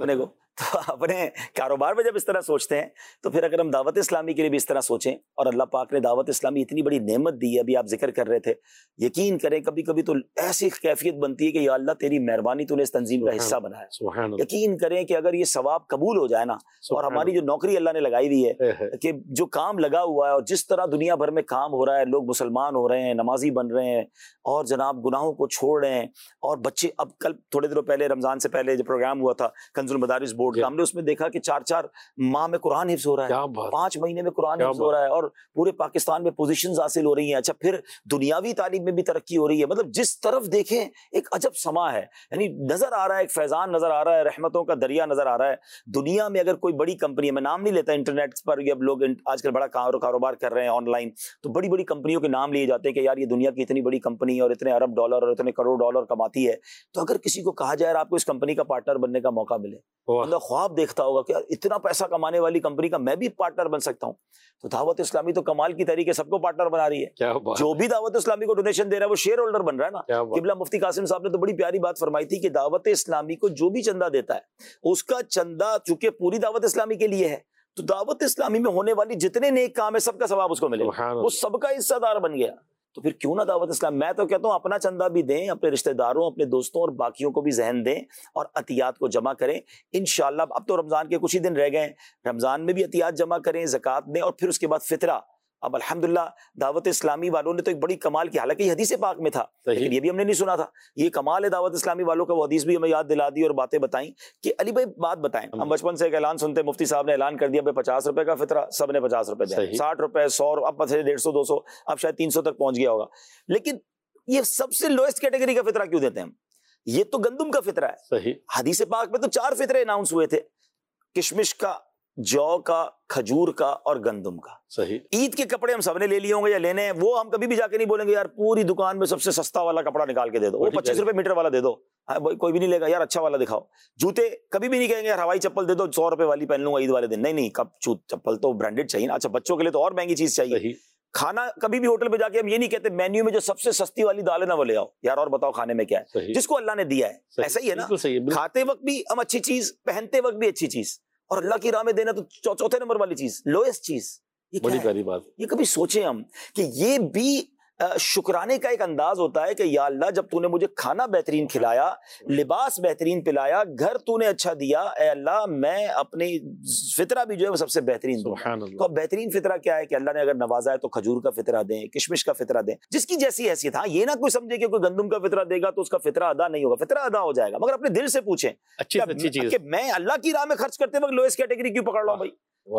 Speaker 3: تو اپنے کاروبار میں جب اس طرح سوچتے ہیں تو پھر اگر ہم دعوت اسلامی کے لیے بھی اس طرح سوچیں, اور اللہ پاک نے دعوت اسلامی اتنی بڑی نعمت دی ہے, ابھی آپ ذکر کر رہے تھے, یقین کریں کبھی کبھی تو ایسی کیفیت بنتی ہے کہ یا اللہ تیری مہربانی تو نے اس تنظیم کا حصہ بنایا. یقین کریں کہ اگر یہ ثواب قبول ہو جائے نا, اور ہماری جو نوکری اللہ نے لگائی ہوئی ہے کہ جو کام لگا ہوا ہے اور جس طرح دنیا بھر میں کام ہو رہا ہے, لوگ مسلمان ہو رہے ہیں, نمازی بن رہے ہیں, اور جناب گناہوں کو چھوڑ رہے ہیں, اور بچے اب کل تھوڑے دنوں پہلے رمضان سے پہلے جو پروگرام ہوا تھا کنز المدارس بورڈ کا, ہم نے اس میں دیکھا کہ 4 ماہ میں قرآن حفظ ہو رہا ہے, 5 مہینے میں قرآن حفظ ہو رہا ہے, اور پورے پاکستان میں پوزیشنز حاصل ہو رہی ہیں. اچھا پھر دنیاوی تعلیم میں بھی ترقی ہو رہی ہے. مطلب جس طرف دیکھیں ایک عجب سما ہے, یعنی نظر آ رہا ہے ایک فیضان نظر آ رہا ہے, رحمتوں کا دریا نظر آ رہا ہے. دنیا میں اگر کوئی بڑی کمپنی ہے, میں نام نہیں لیتا, انٹرنیٹ پر اب لوگ آج کل بڑا کاروبار کر رہے ہیں آن لائن, تو بڑی بڑی کمپنیوں کے نام لیے جاتے ہیں کہ یار یہ دنیا کی اتنی بڑی کمپنی ہے اور اتنے ارب ڈالر اور اتنے کروڑ ڈالر کماتی ہے. تو اگر کسی کو کہا جائے آپ کو اس کمپنی کا پارٹنر بننے کا موقع ملے, اللہ خواب دیکھتا ہوگا کہ اتنا پیسہ کمانے والی کمپنی کا میں بھی پارٹنر بن سکتا ہوں. تو دعوت اسلامی تو کمال کی طریقے سب کو پارٹنر بنا رہی ہے. جو بھی دعوت اسلامی کو ڈونیشن دے رہا ہے وہ شیئر ہولڈر بن رہا ہے نا. قبلہ مفتی قاسم صاحب نے تو بڑی پیاری بات فرمائی تھی کہ دعوت اسلامی کو جو بھی چندہ دیتا ہے اس کا چندہ چونکہ پوری دعوت اسلامی کے لیے ہے, تو دعوت اسلامی میں ہونے والی جتنے نیک کام ہے سب کا ثواب اس کو ملے, وہ سب کا حصہ دار بن گیا. تو پھر کیوں نہ دعوت اسلام, میں تو کہتا ہوں اپنا چندہ بھی دیں, اپنے رشتہ داروں, اپنے دوستوں اور باقیوں کو بھی ذہن دیں, اور عطیات کو جمع کریں انشاءاللہ. اب تو رمضان کے کچھ ہی دن رہ گئے ہیں, رمضان میں بھی عطیات جمع کریں, زکوٰۃ دیں, اور پھر اس کے بعد فطرہ. اب الحمدللہ دعوت اسلامی والوں نے تو ایک بڑی کمال کی, حالانکہ یہ حدیث پاک میں تھا لیکن یہ بھی ہم نے نہیں سنا تھا, یہ کمال ہے دعوت اسلامی والوں کا, وہ حدیث بھی ہمیں یاد دلا دی اور باتیں بتائیں کہ علی بھائی بات بتائیں. ہم بچپن سے ایک اعلان سنتے, مفتی صاحب نے اعلان کر دیا بھائی 50 روپے کا فطرہ, سب نے 50 روپے دیا, 60 روپے, 100, اب 150 200, اب شاید 300 تک پہنچ گیا ہوگا. لیکن یہ سب سے لوئسٹ کیٹیگری کا فطرہ کیوں دیتے ہیں ہم؟ یہ تو گندم کا فطرہ ہے. حدیث پاک میں تو 4 فطرے اناؤنس ہوئے تھے, کشمش کا, جو کا, کھجور کا اور گندم کا. عید کے کپڑے ہم سب نے لے لیے ہوں گے یا لینے ہیں, وہ ہم کبھی بھی جا کے نہیں بولیں گے یار پوری دکان میں سب سے سستا والا کپڑا نکال کے دے دو, وہ 25 روپے میٹر والا دے دو, کوئی بھی نہیں لے گا, یار اچھا والا دکھاؤ. جوتے کبھی بھی نہیں کہیں گے یار ہوائی چپل دے دو 100 روپے والی پہن لوں گا عید والے دن, نہیں کب چپل تو برانڈیڈ چاہیے نا. اچھا بچوں کے لیے تو اور مہنگی چیز چاہیے. کھانا کبھی بھی ہوٹل پہ جا کے ہم یہ نہیں کہتے مینیو میں جو سب سے سستی والی دال ہے نا وہ لے آؤ, یار اور بتاؤ کھانے میں کیا ہے, جس کو اللہ نے دیا ہے. ایسا ہی ہے نا, کھاتے وقت بھی ہم اچھی چیز, پہنتے وقت بھی اچھی چیز, اور اللہ کی راہ میں دینا تو 4تھے نمبر والی چیز, لوئسٹ چیز. یہ بڑی پیاری بات. یہ کبھی سوچیں ہم کہ یہ بھی شکرانے کا ایک انداز ہوتا ہے کہ یا اللہ جب تو نے مجھے کھانا بہترین کھلایا, لباس بہترین پلایا, گھر تو نے اچھا دیا, اے اللہ میں اپنی فطرہ بھی جو ہے وہ سب سے بہترین دوں. تو اب بہترین فطرہ کیا ہے کہ اللہ نے اگر نوازا ہے تو کھجور کا فطرہ دیں, کشمش کا فطرہ دیں, جس کی جیسی حیثیت. ہاں یہ نہ کوئی سمجھے کہ کوئی گندم کا فطرہ دے گا تو اس کا فطرہ ادا نہیں ہوگا, فطرہ ادا ہو جائے گا, مگر اپنے دل سے پوچھیں کہ میں اللہ کی راہ میں خرچ کرتے وقت لوئسٹ کیٹیگری کیوں پکڑ رہا ہوں بھائی.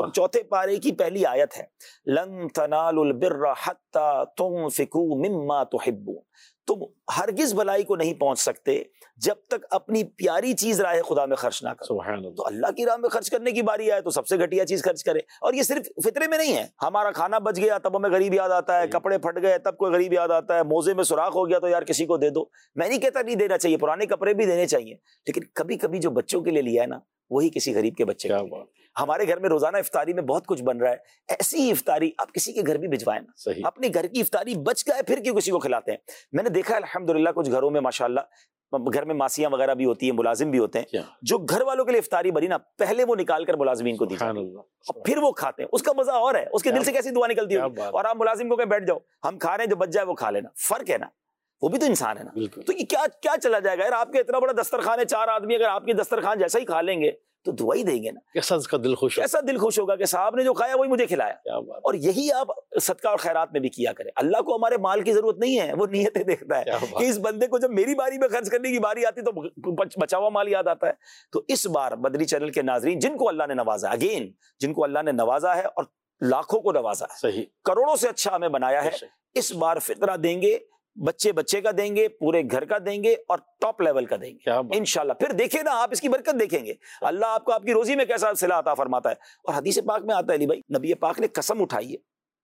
Speaker 3: 4 پارے کی پہلی آیت ہے, لن تنالوا البر حتى تنفقوا مما تحبون. تم ہرگز بھلائی کو نہیں پہنچ سکتے جب تک اپنی پیاری چیز راہ خدا میں خرچ نہ کرو. تو اللہ کی راہ میں خرچ کرنے کی باری آئے تو سب سے گھٹیا چیز خرچ کرے. اور یہ صرف فطرے میں نہیں ہے, ہمارا کھانا بچ گیا تب ہمیں غریب یاد آتا ہے, کپڑے پھٹ گئے تب کوئی غریب یاد آتا ہے, موزے میں سوراخ ہو گیا تو یار کسی کو دے دو. میں نہیں کہتا نہیں دینا چاہیے, پرانے کپڑے بھی دینے چاہیے, لیکن کبھی کبھی جو بچوں کے لیے لیا ہے نا وہی کسی غریب کے بچے. ہمارے گھر میں روزانہ افطاری میں بہت کچھ بن رہا ہے, ایسی افطاری آپ کسی کے گھر بھی بھجوائیں نا. اپنے گھر کی افطاری بچ گئے پھر کیوں کسی کو کھلاتے ہیں. میں نے دیکھا الحمدللہ کچھ گھروں میں ماشاءاللہ گھر میں ماسیاں وغیرہ بھی ہوتی ہیں, ملازم بھی ہوتے ہیں, جو گھر والوں کے لیے افطاری بنی نا پہلے وہ نکال کر ملازمین کو دی اور پھر وہ کھاتے ہیں. اس کا مزہ اور ہے, اس کے دل سے کیسی دعا نکلتی ہے. اور آپ ملازم کو کہ بیٹھ جاؤ, ہم کھا رہے ہیں, جو بچ جائے وہ کھا لینا. فرق ہے نا, وہ بھی تو انسان ہے نا. تو یہ کیا چلا جائے گا یار, آپ کے اتنا بڑا دسترخوان ہے, 4 آدمی اگر آپ کے دسترخوان جیسا ہی کھا لیں گے تو دعا ہی دیں گے نا. کیسا اس کا دل خوش, کیسا دل خوش ہوگا کہ صاحب نے جو کھایا وہی مجھے کھلایا. اور یہی آپ صدقہ اور خیرات میں بھی کیا کریں. اللہ کو ہمارے مال کی ضرورت نہیں ہے, وہ نیتیں دیکھتا ہے کہ اس بندے کو جب میری باری میں خرچ کرنے کی باری آتی تو بچا ہوا مال یاد آتا ہے. تو اس بار بدری چینل کے ناظرین جن کو اللہ نے نوازا, اگین جن کو اللہ نے نوازا ہے اور لاکھوں کو نوازا ہے, کروڑوں سے اچھا ہمیں بنایا ہے, اس بار فطرہ دیں گے, بچے کا دیں گے, پورے گھر کا دیں گے, اور ٹاپ لیول کا دیں گے انشاءاللہ. پھر دیکھیں نا آپ اس کی برکت دیکھیں گے, اللہ آپ کو آپ کی روزی میں کیسا صلہ عطا فرماتا ہے. اور حدیث پاک میں آتا ہے علی بھائی, نبی پاک نے قسم اٹھائی ہے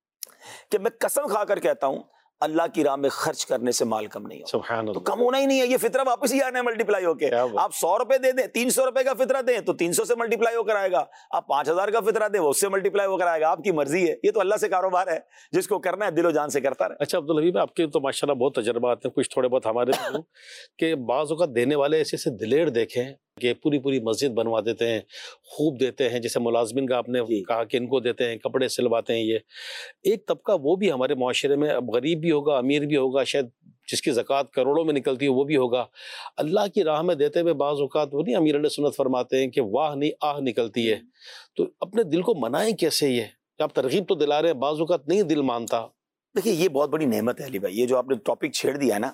Speaker 3: کہ میں قسم کھا کر کہتا ہوں اللہ کی راہ میں خرچ کرنے سے مال کم نہیں ہوگا. تو کم ہونا ہی نہیں ہے, یہ فطرہ واپس ہی آنا ہے ملٹیپلائی ہو کے. آپ 100 روپے دے دیں, 300 روپے کا فطرہ دیں تو 300 سے ملٹیپلائی ہو کر آئے گا. آپ 5000 کا فطرہ دیں وہ اس سے ملٹیپلائی ہو کر آئے گا. آپ کی مرضی ہے, یہ تو اللہ سے کاروبار ہے, جس کو کرنا ہے دل و جان سے کرتا رہے.
Speaker 2: اچھا عبدالحبیب, آپ کے تو ماشاءاللہ بہت تجربات ہیں, کچھ تھوڑے بہت ہمارے کہ بعض اوقات دینے والے ایسے دلیر دیکھیں کہ پوری پوری مسجد بنوا دیتے ہیں، خوب دیتے ہیں، جیسے ملازمین کا آپ نے کہا کہ ان کو دیتے ہیں، کپڑے سلواتے ہیں. یہ ایک طبقہ وہ بھی ہمارے معاشرے میں اب غریب بھی ہوگا، امیر بھی ہوگا، شاید جس کی زکوٰۃ کروڑوں میں نکلتی ہے وہ بھی ہوگا. اللہ کی راہ میں دیتے ہوئے بعض اوقات وہ نہیں امیر علیہ سنت فرماتے ہیں کہ واہ نہیں آہ نکلتی ہے. تو اپنے دل کو منائیں کیسے؟ یہ کہ آپ ترغیب تو دلا رہے ہیں، بعض اوقات نہیں دل مانتا.
Speaker 3: دیکھیے یہ بہت بڑی نعمت ہے علی بھائی، یہ جو آپ نے ٹاپک چھیڑ دیا ہے نا،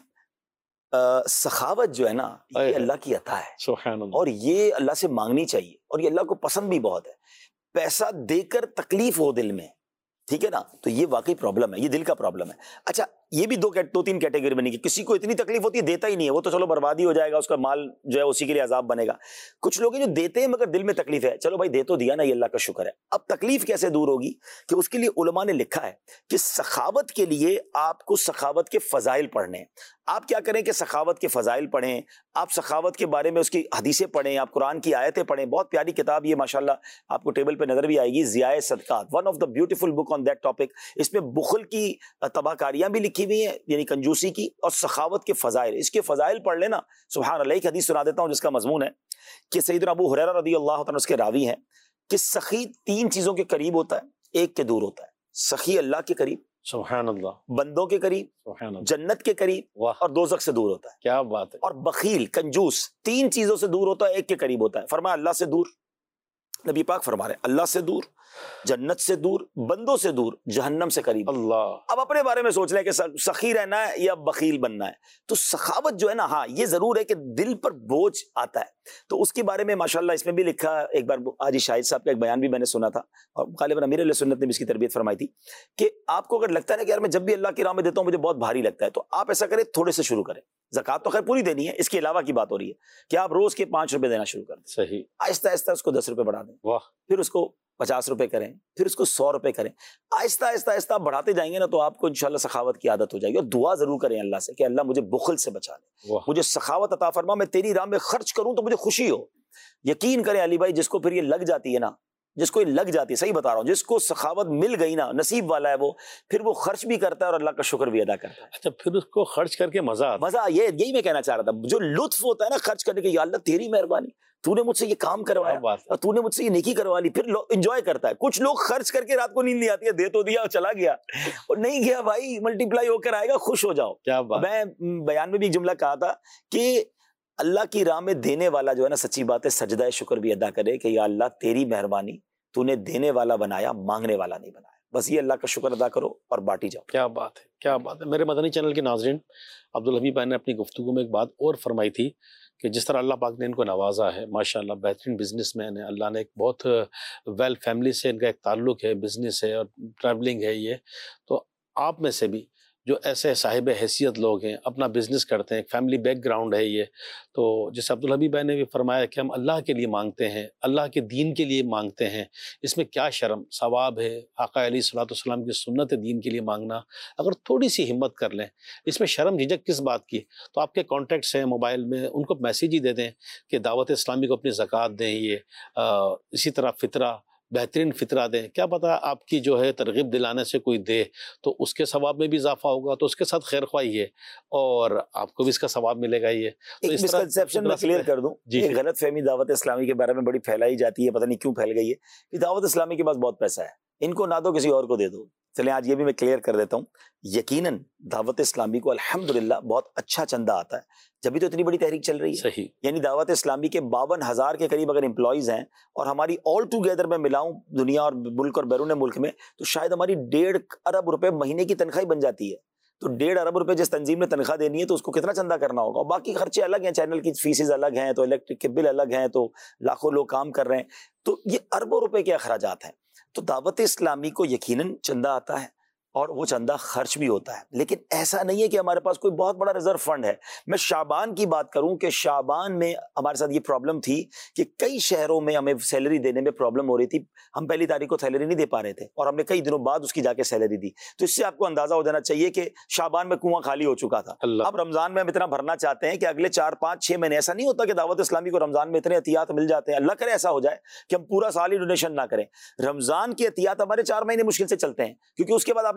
Speaker 3: سخاوت جو ہے نا یہ اللہ کی عطا ہے،
Speaker 2: سبحان اللہ.
Speaker 3: اور یہ اللہ سے مانگنی چاہیے، اور یہ اللہ کو پسند بھی بہت ہے. پیسہ دے کر تکلیف ہو دل میں، ٹھیک ہے نا، تو یہ واقعی پرابلم ہے، یہ دل کا پرابلم ہے. اچھا یہ بھی دو تین کیٹیگری بنی، کہ کسی کو اتنی تکلیف ہوتی ہے دیتا ہی نہیں ہے، وہ تو چلو بربادی ہو جائے گا، اس کا مال جو ہے اسی کے لیے عذاب بنے گا. کچھ لوگ ہیں جو دیتے ہیں مگر دل میں تکلیف ہے، چلو بھائی دے تو دیا نا، یہ اللہ کا شکر ہے. اب تکلیف کیسے دور ہوگی؟ کہ اس کے لیے علماء نے لکھا ہے کہ سخاوت کے لیے آپ کو سخاوت کے فضائل پڑھنے ہیں. آپ کیا کریں کہ سخاوت کے فضائل پڑھیں، آپ سخاوت کے بارے میں اس کی حدیثیں پڑھیں، آپ قرآن کی آیتیں پڑھیں. بہت پیاری کتاب یہ ماشاءاللہ آپ کو ٹیبل پہ نظر بھی آئے گی، Zia Sadaqat, one of the beautiful book on that topic. اس میں بخل کی تباہ کاریاں بھی لکھی ہوئی ہیں، یعنی کنجوسی کی، اور سخاوت کے فضائل. اس کے فضائل پڑھ لینا سبحان اللہ. ایک حدیث سنا دیتا ہوں جس کا مضمون ہے کہ سیدنا ابو ہریرہ رضی اللہ عنہ اس کے راوی ہیں کہ سخی تین چیزوں کے قریب ہوتا ہے، ایک کے دور ہوتا ہے. سخی اللہ کے قریب،
Speaker 2: سبحان اللہ،
Speaker 3: بندوں کے قریب،
Speaker 2: سبحان اللہ،
Speaker 3: جنت کے قریب،
Speaker 2: واہ
Speaker 3: اور دوزخ سے دور ہوتا ہے.
Speaker 2: کیا بات ہے.
Speaker 3: اور بخیل کنجوس تین چیزوں سے دور ہوتا ہے، ایک کے قریب ہوتا ہے. فرمایا اللہ سے دور، نبی پاک فرما رہے ہیں اللہ سے دور، جنت سے دور، بندوں سے دور، جہنم سے قریب.
Speaker 2: اللہ.
Speaker 3: اب اپنے بارے میں سوچ لیں کہ سخی رہنا ہے یا بخیل بننا ہے. تو سخاوت جو ہے نا، ہاں یہ ضرور ہے کہ دل پر بوجھ آتا ہے، تو اس کے بارے میں ماشاءاللہ اس میں بھی لکھا. ایک بار آج شاہد صاحب کا ایک بیان بھی میں نے سنا تھا، اور غالباً امیر علیہ سنت نے بھی اس کی تربیت فرمائی تھی کہ آپ کو اگر لگتا ہے نا کہ یار میں جب بھی اللہ کی راہ میں دیتا ہوں مجھے بہت بھاری لگتا ہے، تو آپ ایسا کریں تھوڑے سے شروع کریں. زکوٰۃ تو خیر پوری دینی ہے، اس کے علاوہ کی بات ہو رہی ہے کہ آپ روز کے 5 روپے دینا شروع کر دیں.
Speaker 2: صحیح.
Speaker 3: آہستہ آہستہ اس کو 10 روپے بڑھا دیں،
Speaker 2: واہ.
Speaker 3: پھر اس کو 50 روپے کریں، پھر اس کو 100 روپے کریں. آہستہ آہستہ آہستہ آپ بڑھاتے جائیں گے نا تو آپ کو انشاءاللہ سخاوت کی عادت ہو جائے گی. اور دعا ضرور کریں اللہ سے کہ اللہ مجھے بخل سے بچا لے، مجھے سخاوت عطا فرما، میں تیری راہ میں خرچ کروں تو مجھے خوشی ہو. یقین کریں علی بھائی، جس کو پھر یہ لگ جاتی ہے نا، جس کو یہ لگ جاتی ہے، صحیح بتا رہا ہوں، جس کو سخاوت مل گئی نا، نصیب والا ہے وہ، پھر وہ خرچ بھی کرتا ہے اور اللہ کا شکر بھی ادا کرتا ہے.
Speaker 2: اچھا پھر اس کو خرچ کر کے مزہ آتا ہے.
Speaker 3: مزہ یہی میں کہنا چاہ رہا تھا، جو لطف ہوتا ہے نا خرچ کرنے کے، یا اللہ تیری مہربانی، تو نے مجھ سے یہ کام کروایا اور تو نے مجھ سے یہ نیکی کروا لی، پھر انجوائے کرتا ہے. کچھ لوگ خرچ کر کے رات کو نیند نہیں آتی ہے، دے تو دیا اور چلا گیا، اور نہیں گیا بھائی، ملٹی پلائی ہو کر آئے گا، خوش ہو جاؤ.
Speaker 2: کیا بات.
Speaker 3: میں بیان میں بھی ایک جملہ کہا تھا کہ اللہ کی راہ میں دینے والا جو ہے نا، سچی بات ہے سجدہ شکر بھی ادا کرے کہ یا اللہ تیری مہربانی، تو نے دینے والا بنایا، مانگنے والا نہیں بنایا. بس یہ اللہ کا شکر ادا کرو اور باٹی جاؤ.
Speaker 2: کیا بات ہے، کیا بات ہے. میرے مدنی چینل کے ناظرین، عبدالحبیب بھائی نے اپنی گفتگو میں ایک بات اور فرمائی تھی کہ جس طرح اللہ پاک نے ان کو نوازا ہے، ماشاءاللہ بہترین بزنس مین ہے، اللہ نے ایک بہت ویل فیملی سے ان کا ایک تعلق ہے، بزنس ہے اور ٹریولنگ ہے یہ. تو آپ میں سے بھی جو ایسے صاحب حیثیت لوگ ہیں، اپنا بزنس کرتے ہیں، ایک فیملی بیک گراؤنڈ ہے یہ، تو جیسے عبدالحبیب بھائی نے بھی فرمایا کہ ہم اللہ کے لیے مانگتے ہیں، اللہ کے دین کے لیے مانگتے ہیں، اس میں کیا شرم، ثواب ہے. آقا علیہ الصلوۃ والسلام کی سنت دین کے لیے مانگنا، اگر تھوڑی سی ہمت کر لیں، اس میں شرم جھجک کس بات کی. تو آپ کے کانٹیکٹس ہیں موبائل میں، ان کو میسیج ہی دے دیں کہ دعوت اسلامی کو اپنی زکوٰۃ دیں. یہ اسی طرح فطرہ، بہترین فطرہ دیں. کیا پتہ آپ کی جو ہے ترغیب دلانے سے کوئی دے تو اس کے ثواب میں بھی اضافہ ہوگا، تو اس کے ساتھ خیر خواہی ہے اور آپ کو بھی اس کا ثواب ملے گا. یہ
Speaker 3: ایک مسکنسیپشن میں کلیئر کر دوں، ایک غلط فہمی دعوت اسلامی کے بارے میں بڑی پھیلائی جاتی ہے، پتہ نہیں کیوں پھیل گئی ہے کہ دعوت اسلامی کے پاس بہت پیسہ ہے، ان کو نہ دو کسی اور کو دے دو. چلیں آج یہ بھی میں کلیئر کر دیتا ہوں، یقیناً دعوت اسلامی کو الحمدللہ بہت اچھا چندہ آتا ہے، جبھی تو اتنی بڑی تحریک چل رہی ہے.
Speaker 2: صحیح.
Speaker 3: یعنی دعوت اسلامی کے 52,000 کے قریب اگر امپلائیز ہیں، اور ہماری آل ٹوگیدر میں ملاؤں دنیا اور ملک اور بیرون ملک میں، تو شاید ہماری 1.5 ارب روپے مہینے کی تنخواہ بن جاتی ہے. تو 1.5 ارب روپے جس تنظیم نے تنخواہ دینی ہے تو اس کو کتنا چندہ کرنا ہوگا، اور باقی خرچے الگ ہیں، چینل کی فیسز الگ ہیں، تو الیکٹرک کے بل الگ ہیں، تو لاکھوں لوگ کام کر رہے ہیں، تو یہ اربوں روپے کے اخراجات ہیں. تو دعوت اسلامی کو یقیناً چندہ آتا ہے اور وہ چندہ خرچ بھی ہوتا ہے، لیکن ایسا نہیں ہے کہ ہمارے پاس کوئی بہت بڑا ریزرو فنڈ ہے. میں شعبان کی بات کروں کہ شعبان میں ہمارے ساتھ یہ پرابلم تھی کہ کئی شہروں میں ہمیں سیلری دینے میں پرابلم ہو رہی تھی، ہم پہلی تاریخ کو سیلری نہیں دے پا رہے تھے، اور ہم نے کئی دنوں بعد اس کی جا کے سیلری دی. تو اس سے آپ کو اندازہ ہو جانا چاہیے کہ شعبان میں کنواں خالی ہو چکا تھا. اب رمضان میں ہم اتنا بھرنا چاہتے ہیں کہ اگلے 4 5 6 مہینے، ایسا نہیں ہوتا کہ دعوت اسلامی کو رمضان میں اتنے عطیات مل جاتے ہیں، اللہ کرے ایسا ہو جائے کہ ہم پورا سال ہی ڈونیشن نہ کریں. رمضان کے عطیات ہمارے 4 مہینے مشکل سے چلتے ہیں، کیونکہ اس کے بعد آپ نے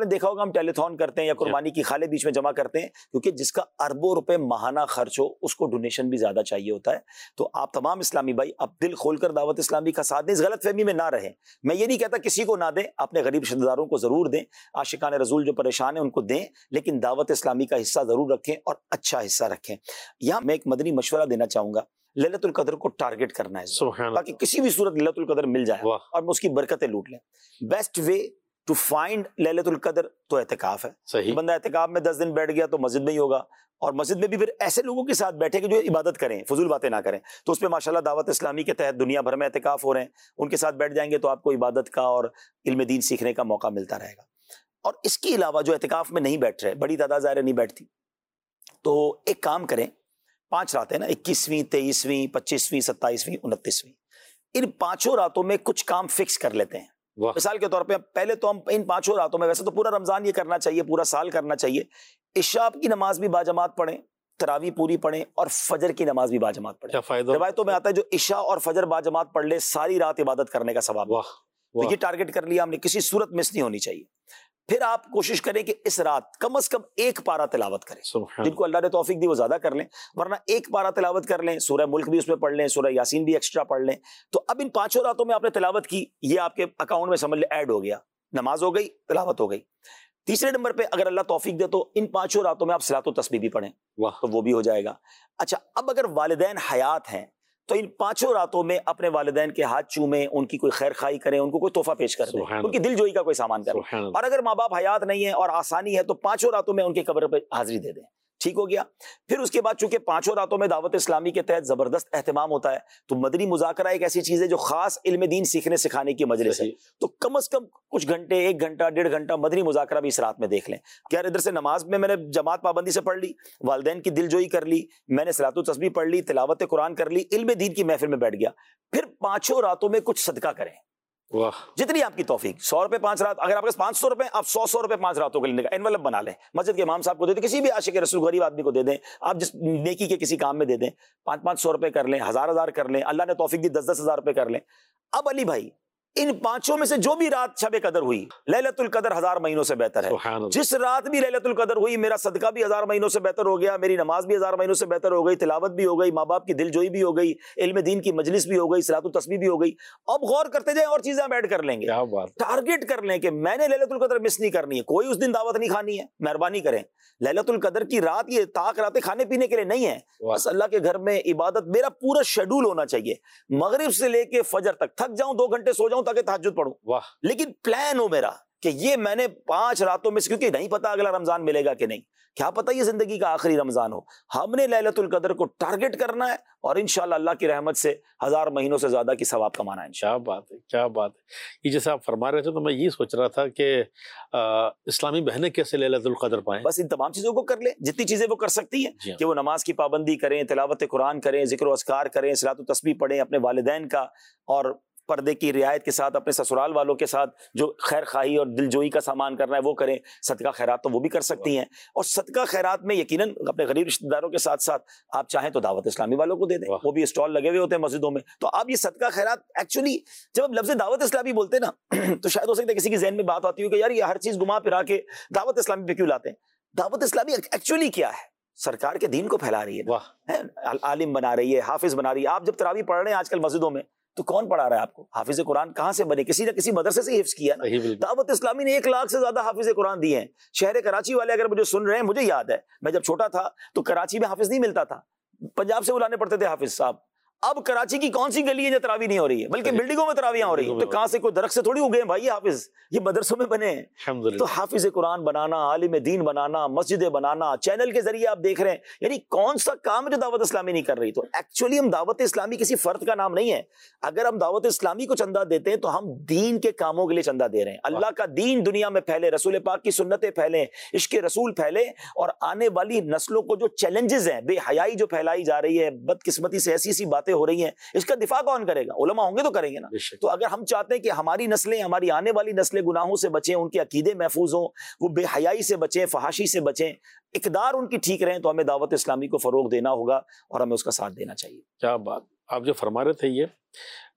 Speaker 3: دیکھا ہوگا ہم ٹیلیتھون کرتے ہیں یا قربانی کی خالے بیچ میں جمع کرتے ہیں، کیونکہ جس کا اربوں روپے ماہانہ خرچ ہو اس کو ڈونیشن بھی زیادہ چاہیے ہوتا ہے. تو آپ تمام اسلامی بھائی اب دل کھول کر دعوت اسلامی کا ساتھ دیں، اس غلط فہمی میں نہ رہیں. میں یہ نہیں کہتا کسی کو نہ دیں، اپنے غریب رشتہ داروں کو ضرور دیں، عاشقان رسول جو پریشان ہیں ان کو دیں، لیکن دعوت اسلامی کا حصہ ضرور رکھیں اور اچھا حصہ رکھیں. یہاں میں ایک مدنی مشورہ دینا چاہوں گا، للیلۃ القدر کو ٹارگٹ کرنا ہے تاکہ کسی بھی صورت للیلۃ القدر مل جائے اور اس کی برکتیں لوٹ لیں. بیسٹ وے ٹو فائنڈ للیلۃ القدر تو اعتکاف ہے.
Speaker 2: صحیح.
Speaker 3: بندہ اعتکاف میں 10 دن بیٹھ گیا تو مسجد میں ہی ہوگا، اور مسجد میں بھی پھر ایسے لوگوں کے ساتھ بیٹھے کہ جو عبادت کریں، فضول باتیں نہ کریں. تو اس پہ ماشاءاللہ دعوت اسلامی کے تحت دنیا بھر میں اعتکاف ہو رہے ہیں، ان کے ساتھ بیٹھ جائیں گے تو آپ کو عبادت کا اور علم دین سیکھنے کا موقع ملتا رہے گا. اور اس کے علاوہ جو اعتکاف میں نہیں بیٹھ رہے، بڑی تعداد ظاہر نہیں بیٹھتی، تو ایک کام کریں، 5 راتیں نا، 21ویں 23ویں 25ویں 27ویں 29ویں، ان 5 راتوں میں کچھ کام فکس کر لیتے ہیں. مثال کے طور پہ پہلے تو ہم ان 5 راتوں میں، ویسے تو پورا رمضان یہ کرنا چاہیے، پورا سال کرنا چاہیے، عشاء کی نماز بھی باجماعت پڑھیں، تراویح پوری پڑھیں اور فجر کی نماز بھی باجماعت پڑھیں. روایتوں میں آتا ہے جو عشاء اور فجر باجماعت پڑھ لے ساری رات عبادت کرنے کا ثواب. تو یہ ٹارگٹ کر لیا ہم نے، کسی صورت مس نہیں ہونی چاہیے. پھر آپ کوشش کریں کہ اس رات کم از کم 1 پارہ تلاوت کریں. جن کو اللہ نے توفیق دی وہ زیادہ کر لیں، ورنہ 1 پارہ تلاوت کر لیں، سورہ ملک بھی اس میں پڑھ لیں، سورہ یاسین بھی ایکسٹرا پڑھ لیں. تو اب ان 5 راتوں میں آپ نے تلاوت کی، یہ آپ کے اکاؤنٹ میں سمجھ لیں ایڈ ہو گیا، نماز ہو گئی، تلاوت ہو گئی. تیسرے نمبر پہ اگر اللہ توفیق دے تو ان 5 راتوں میں آپ صلاۃ و تسبیح بھی پڑھیں، تو وہ بھی ہو جائے گا. اچھا، اب اگر والدین حیات ہیں تو ان 5 راتوں میں اپنے والدین کے ہاتھ چومیں، ان کی کوئی خیر خواہی کریں، ان کو کوئی تحفہ پیش کر دیں، ان کی دل جوئی کا کوئی سامان کریں. اور اگر ماں باپ حیات نہیں ہیں اور آسانی ہے تو 5 راتوں میں ان کے قبر پہ حاضری دے دیں. ٹھیک ہو گیا. پھر اس کے بعد چونکہ 5 راتوں میں دعوت اسلامی کے تحت زبردست اہتمام ہوتا ہے، تو مدنی مذاکرہ ایک ایسی چیز ہے جو خاص علم دین سیکھنے سکھانے کی مجلس ہے. تو کم از کم کچھ گھنٹے، 1 گھنٹہ 1.5 گھنٹہ مدنی مذاکرہ بھی اس رات میں دیکھ لیں. یار ادھر سے نماز میں نے جماعت پابندی سے پڑھ لی، والدین کی دل جوئی کر لی، میں نے صلاۃ و تسبیح پڑھ لی، تلاوت قرآن کر لی، علم دین کی محفل میں بیٹھ گیا. پھر 5 راتوں میں کچھ صدقہ کریں، جتنی آپ کی توفیق. 100 روپے 5 رات، اگر آپ کے پاس 500 روپے، آپ 100 روپے 5 راتوں کے لینے کا انویلپ بنا لیں، مسجد کے امام صاحب کو دے دیں، کسی بھی عاشق رسول غریب آدمی کو دے دیں، آپ جس نیکی کے کسی کام میں دے دیں. 500 روپے کر لیں، 1000 کر لیں، اللہ نے توفیق دی 10,000 روپے کر لیں. اب علی بھائی ان 5 میں سے جو بھی رات شب قدر ہوئی، ليلۃ القدر 1000 مہینوں سے بہتر ہے. جس رات بھی ليلۃ القدر ہوئی، میرا صدقہ بھی 1000 مہینوں سے بہتر ہو گیا، میری نماز بھی 1000 مہینوں سے بہتر ہو گئی، تلاوت بھی ہو گئی، ماں باپ کی دل جوئی بھی ہو گئی، علم دین کی مجلس بھی ہو گئی، صلاۃ و تسبیح بھی ہو گئی. اب غور کرتے جائیں اور چیزیں ایڈ کر لیں گے. ٹارگٹ کر لیں کہ میں نے ليلۃ القدر مس نہیں کرنی ہے. کوئی اس دن دعوت نہیں کھانی ہے، مہربانی کریں. ليلۃ القدر کی رات یہ طاق راتیں کھانے پینے کے لیے نہیں ہے، بس اللہ کے گھر میں عبادت. میرا پورا شیڈول ہونا چاہیے، مغرب سے لے کے فجر تک تھک جاؤں 2 گھنٹے سو جاؤں تاکہ تہجد پڑھوں، لیکن پلان ہو میرا کہ یہ میں نے 5 راتوں میں سے، کیونکہ نہیں پتا اگلا رمضان ملے گا کہ نہیں، کیا پتہ یہ زندگی کا آخری رمضان ہو. ہم نے ليلۃ القدر کو ٹارگٹ کرنا ہے اور انشاءاللہ اللہ کی رحمت سے 1000 مہینوں سے زیادہ کی ثواب کمانا ہے.
Speaker 2: کیا بات ہے، کیا بات ہے. یہ جیسے آپ فرما رہے تھے تو میں یہ سوچ رہا تھا کہ اسلامی بہنیں کیسے ليلۃ القدر پائیں.
Speaker 3: بس ان تمام چیزوں کو کر لیں، جتنی چیزیں وہ کر سکتی ہیں کہ وہ نماز کی پابندی کریں، تلاوت قرآن کریں، ذکر و اذکار کریں، صلاۃ و تسبیح پڑھیں، اپنے والدین کا اور پردے کی رعایت کے ساتھ اپنے سسرال والوں کے ساتھ جو خیر خواہی اور دل جوئی کا سامان کرنا ہے وہ کریں. صدقہ خیرات تو وہ بھی کر سکتی ہیں، اور صدقہ خیرات میں یقیناً اپنے غریب رشتہ داروں کے ساتھ ساتھ آپ چاہیں تو دعوت اسلامی والوں کو دے دیں، وہ بھی اسٹال لگے ہوئے ہوتے ہیں مسجدوں میں. تو آپ یہ صدقہ خیرات ایکچولی جب ہم لفظ دعوت اسلامی بولتے ہیں نا تو شاید ہو سکتا ہے کسی کے ذہن میں بات آتی ہو کہ یار یہ ہر چیز گھما پھرا کے دعوت اسلامی پہ کیوں لاتے ہیں. دعوت اسلامی ایکچولی کیا ہے؟ سرکار کے دین کو پھیلا رہی ہے، عالم بنا رہی ہے، حافظ بنا رہی ہے. آپ جب تراویح پڑھ رہے ہیں آج کل مسجدوں میں تو کون پڑھا رہا ہے آپ کو؟ حافظ قرآن کہاں سے بنے؟ کسی نہ کسی مدرسے سے حفظ کیا نا. دعوت اسلامی نے 1 لاکھ سے زیادہ حافظ قرآن دیے ہیں. شہر کراچی والے اگر مجھے سن رہے ہیں، مجھے یاد ہے میں جب چھوٹا تھا تو کراچی میں حافظ نہیں ملتا تھا، پنجاب سے بلانے پڑتے تھے حافظ صاحب. اب کراچی کی کون سی گلی ہے جو تراویح نہیں ہو رہی ہے، بلکہ بلڈنگوں میں تراویحاں ہو رہی ہیں. تو کہاں سے کوئی درخت سے تھوڑی اگے ہیں بھائی، حافظ یہ مدرسوں میں بنے ہیں. تو حافظ قرآن بنانا، عالم دین بنانا، مسجدیں بنانا، چینل کے ذریعے آپ دیکھ رہے ہیں، یعنی کون سا کام ہے جو دعوت اسلامی نہیں کر رہی. تو ایکچولی ہم دعوت اسلامی کسی فرد کا نام نہیں ہے. اگر ہم دعوت اسلامی کو چندہ دیتے ہیں تو ہم دین کے کاموں کے لیے چندہ دے رہے ہیں. اللہ کا دین دنیا میں پھیلے، رسول پاک کی سنتیں پھیلیں، عشق رسول پھیلے، اور آنے والی نسلوں کو جو چیلنجز ہیں، بے حیائی جو پھیلائی جا رہی ہے، بدقسمتی سے ایسی باتیں ہو رہی ہیں، اس کا دفاع کون کرے گا؟ علماء ہوں گے تو کریں گے نا. تو اگر ہم چاہتے ہیں کہ ہماری نسلیں، ہماری آنے والی نسلیں گناہوں سے بچیں، ان کے عقیدے محفوظ ہوں، وہ بے حیائی سے بچیں، فحاشی سے بچیں، اقدار ان کی ٹھیک رہیں، تو ہمیں دعوت اسلامی کو فروغ دینا ہوگا اور ہمیں اس کا ساتھ دینا چاہیے.
Speaker 2: کیا بات آپ جو فرما رہے تھے، یہ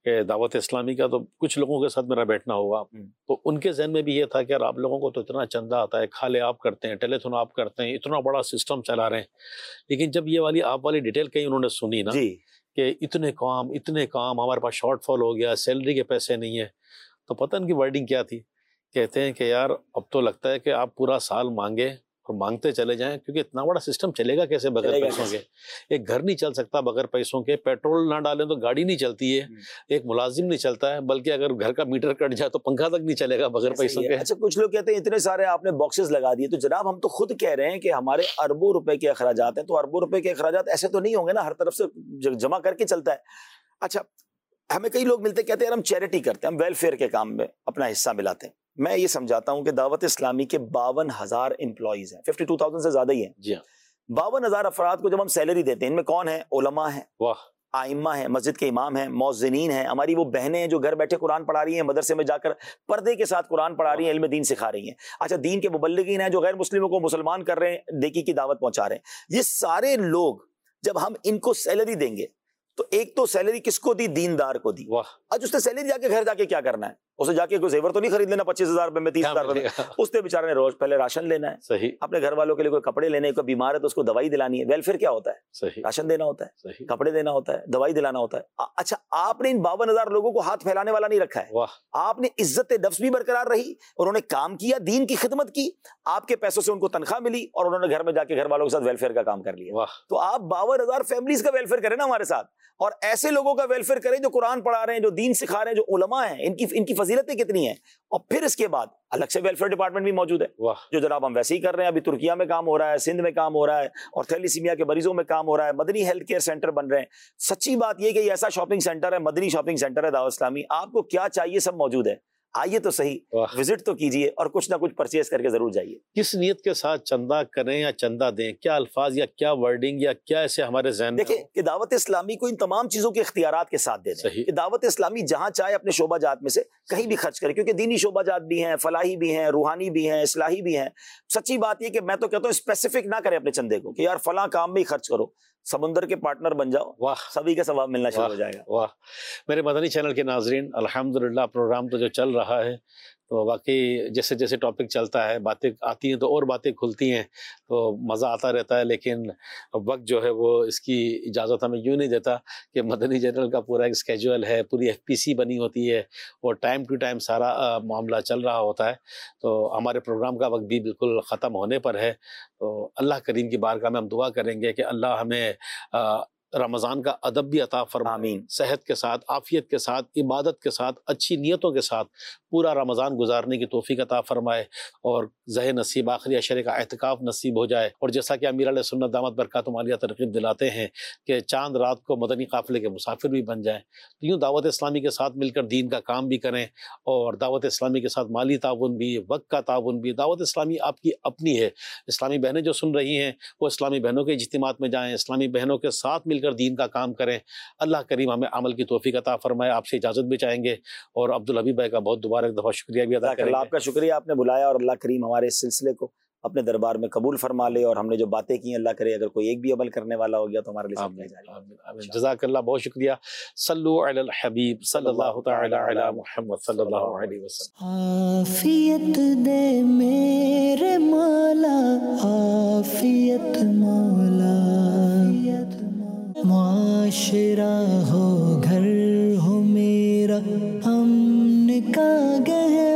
Speaker 2: کہ دعوت اسلامی کا تو کچھ لوگوں کے ساتھ میرا بیٹھنا ہوا تو ان کے ذہن میں بھی یہ تھا کہ یار آپ لوگوں کو تو اتنا چندہ آتا ہے، کھالے آپ کرتے ہیں، ٹیلی تھون آپ کرتے ہیں، اتنا بڑا سسٹم چلا رہے ہیں، لیکن جب یہ والی آپ والی ڈیٹیل کہیں انہوں نے سنی نا کہ اتنے کام ہمارے پاس شارٹ فال ہو گیا، سیلری کے پیسے نہیں ہیں، تو پتہ ان کی ورڈنگ کیا تھی، کہتے ہیں کہ یار اب تو لگتا ہے کہ آپ پورا سال مانگے اور مانگتے چلے جائیں، کیونکہ اتنا بڑا سسٹم چلے گا کیسے بغیر پیسوں کے؟ ایک گھر نہیں چل سکتا بغیر پیسوں کے، پیٹرول نہ ڈالیں تو گاڑی نہیں چلتی ہے، ایک ملازم نہیں چلتا ہے، بلکہ اگر گھر کا میٹر کٹ جائے تو پنکھا تک نہیں چلے گا بغیر پیسوں کے۔
Speaker 3: اچھا کچھ لوگ کہتے ہیں اتنے سارے آپ نے باکسز لگا دیے، تو جناب ہم تو خود کہہ رہے ہیں کہ ہمارے اربوں روپے کے اخراجات ہیں، تو اربوں روپے کے اخراجات ایسے تو نہیں ہوں گے نا، ہر طرف سے جمع کر کے چلتا ہے۔ اچھا ہمیں کئی لوگ ملتے کہتے ہیں ہم چیریٹی کرتے ہیں، ہم ویلفیئر کے کام میں اپنا حصہ ملاتے ہیں۔ میں یہ سمجھاتا ہوں کہ دعوت اسلامی کے 52,000 امپلائیز ہیں، 52,000 سے زیادہ ہی ہیں
Speaker 2: جی ہاں،
Speaker 3: 52,000 افراد کو جب ہم سیلری دیتے ہیں، ان میں کون ہیں؟ علماء ہیں،
Speaker 2: واہ،
Speaker 3: آئمہ ہیں، مسجد کے امام ہیں، مؤذنین ہیں، ہماری وہ بہنیں ہیں جو گھر بیٹھے قرآن پڑھا رہی ہیں، مدرسے میں جا کر پردے کے ساتھ قرآن پڑھا رہی ہیں، علم دین سکھا رہی ہیں۔ اچھا دین کے مبلغین ہیں جو غیر مسلموں کو مسلمان کر رہے ہیں، نیکی کی دعوت پہنچا رہے ہیں۔ یہ سارے لوگ جب ہم ان کو سیلری دیں گے تو ایک تو سیلری کس کو دی؟ دیندار کو دی۔ آج اس نے سیلری جا کے گھر جا کے کیا کرنا ہے؟ اسے جا کے کوئی زیور تو نہیں خرید لینا 25,000 روپے میں، 30,000 روپے میں، اس نے بیچارے نے روز پہلے راشن لینا ہے،
Speaker 2: صحیح،
Speaker 3: اپنے گھر والوں کے لیے کوئی کپڑے لینے، کوئی بیمار ہے تو اس کو دوائی دلانی ہے۔ ویلفیئر کیا ہوتا ہے؟
Speaker 2: صحیح،
Speaker 3: راشن دینا ہوتا ہے،
Speaker 2: صحیح،
Speaker 3: کپڑے دینا ہوتا ہے، دوائی دلانا ہوتا ہے۔ اچھا آپ نے ان 52,000 لوگوں کو ہاتھ پھیلانے والا نہیں رکھا ہے، آپ نے عزت نفس بھی برقرار رہی، انہوں نے کام کیا، دین کی خدمت کی، آپ کے پیسوں سے ان کو تنخواہ ملی اور انہوں نے گھر میں جا کے گھر والوں کے ساتھ ویلفیئر کا کام کر لیا۔ تو آپ 52,000 فیملیز کا ویلفیئر کریں نا ہمارے ساتھ، اور ایسے لوگوں کا ویلفیئر کریں جو قرآن پڑھا رہے ہیں، جو دین سکھا رہے ہیں، جو علماء ہیں، ان کی فضیلتیں کتنی ہیں۔ اور پھر اس کے بعد الگ سے ویلفیئر ڈپارٹمنٹ بھی موجود ہے جو جناب ہم ویسے ہی کر رہے ہیں، ابھی ترکیہ میں کام ہو رہا ہے، سندھ میں کام ہو رہا ہے، اور تھیلیسیمیا کے مریضوں میں کام ہو رہا ہے، مدنی ہیلتھ کیئر سینٹر بن رہے ہیں۔ سچی بات یہ کہ یہ ایسا شاپنگ سینٹر ہے، مدنی شاپنگ سینٹر ہے دعوت اسلامی، آپ کو کیا چاہیے سب موجود ہے، آئیے تو صحیح، وزٹ تو کیجئے اور کچھ نہ کچھ پرچیز کر کے ضرور جائیے۔
Speaker 2: کس نیت کے ساتھ چندہ کریں یا چندہ دیں، کیا الفاظ یا کیا ورڈنگ یا کیا ایسے ہمارے ذہن میں؟
Speaker 3: دیکھیں کہ دعوت اسلامی کو ان تمام چیزوں کے اختیارات کے ساتھ دے دیں کہ دعوت اسلامی جہاں چاہے اپنے شعبہ جات میں سے کہیں بھی خرچ کرے، کیونکہ دینی شعبہ جات بھی ہیں، فلاحی بھی ہیں، روحانی بھی ہیں، اصلاحی بھی ہیں۔ سچی بات یہ کہ میں تو کہتا ہوں اسپیسیفک نہ کرے اپنے چندے کو کہ یار فلاں کام میں ہی خرچ کرو، سمندر کے پارٹنر بن جاؤ، واہ، سبھی کا ثواب ملنا شروع ہو جائے گا۔
Speaker 2: واہ، میرے مدنی چینل کے ناظرین، الحمدللہ پروگرام تو جو چل رہا ہے تو واقعی جیسے جیسے ٹاپک چلتا ہے، باتیں آتی ہیں تو اور باتیں کھلتی ہیں تو مزہ آتا رہتا ہے، لیکن وقت جو ہے وہ اس کی اجازت ہمیں یوں نہیں دیتا کہ مدنی چینل کا پورا ایک اسکیجول ہے، پوری FPC بنی ہوتی ہے اور ٹائم ٹو ٹائم سارا معاملہ چل رہا ہوتا ہے، تو ہمارے پروگرام کا وقت بھی بالکل ختم ہونے پر ہے۔ تو اللہ کریم کی بارگاہ میں ہم دعا کریں گے کہ اللہ ہمیں رمضان کا ادب بھی عطا فرمائے، آمین، صحت کے ساتھ، عافیت کے ساتھ، عبادت کے ساتھ، اچھی نیتوں کے ساتھ پورا رمضان گزارنے کی توفیق عطا فرمائے اور زہ نصیب آخری عشرے کا اعتکاف نصیب ہو جائے۔ اور جیسا کہ امیر علیہ سنت دامت برکاتہم عالیہ ترغیب دلاتے ہیں کہ چاند رات کو مدنی قافلے کے مسافر بھی بن جائیں، تو یوں دعوت اسلامی کے ساتھ مل کر دین کا کام بھی کریں اور دعوت اسلامی کے ساتھ مالی تعاون بھی، وقت کا تعاون بھی۔ دعوت اسلامی آپ کی اپنی ہے، اسلامی بہنیں جو سن رہی ہیں وہ اسلامی بہنوں کے اجتماعات میں جائیں، اسلامی بہنوں کے ساتھ مل کر دین کا کام کریں۔ اللہ کریم ہمیں عمل کی توفیق عطا فرمائے۔ آپ سے اجازت بھی چاہیں گے اور عبدالحبیب بھائی کا بہت دوبارہ ایک دفعہ شکریہ بھی ادا کریں گے۔
Speaker 3: آپ کا شکریہ، آپ نے بلایا اور اللہ کریم ہمارے اس سلسلے کو اپنے دربار میں قبول فرما لے، اور ہم نے جو باتیں کی اللہ کرے اگر کوئی ایک بھی عمل کرنے والا ہو گیا تو ہمارے لیے
Speaker 2: آمین۔ جزاک اللہ، بہت شکریہ۔ صلو علی الحبیب صلی اللہ تعالی علی محمد صلی اللہ علیہ وسلم۔
Speaker 1: عافیت دے میرے مولا، عافیت مولا، معاشرہ ہو گھر ہو میرا، امن کا گہر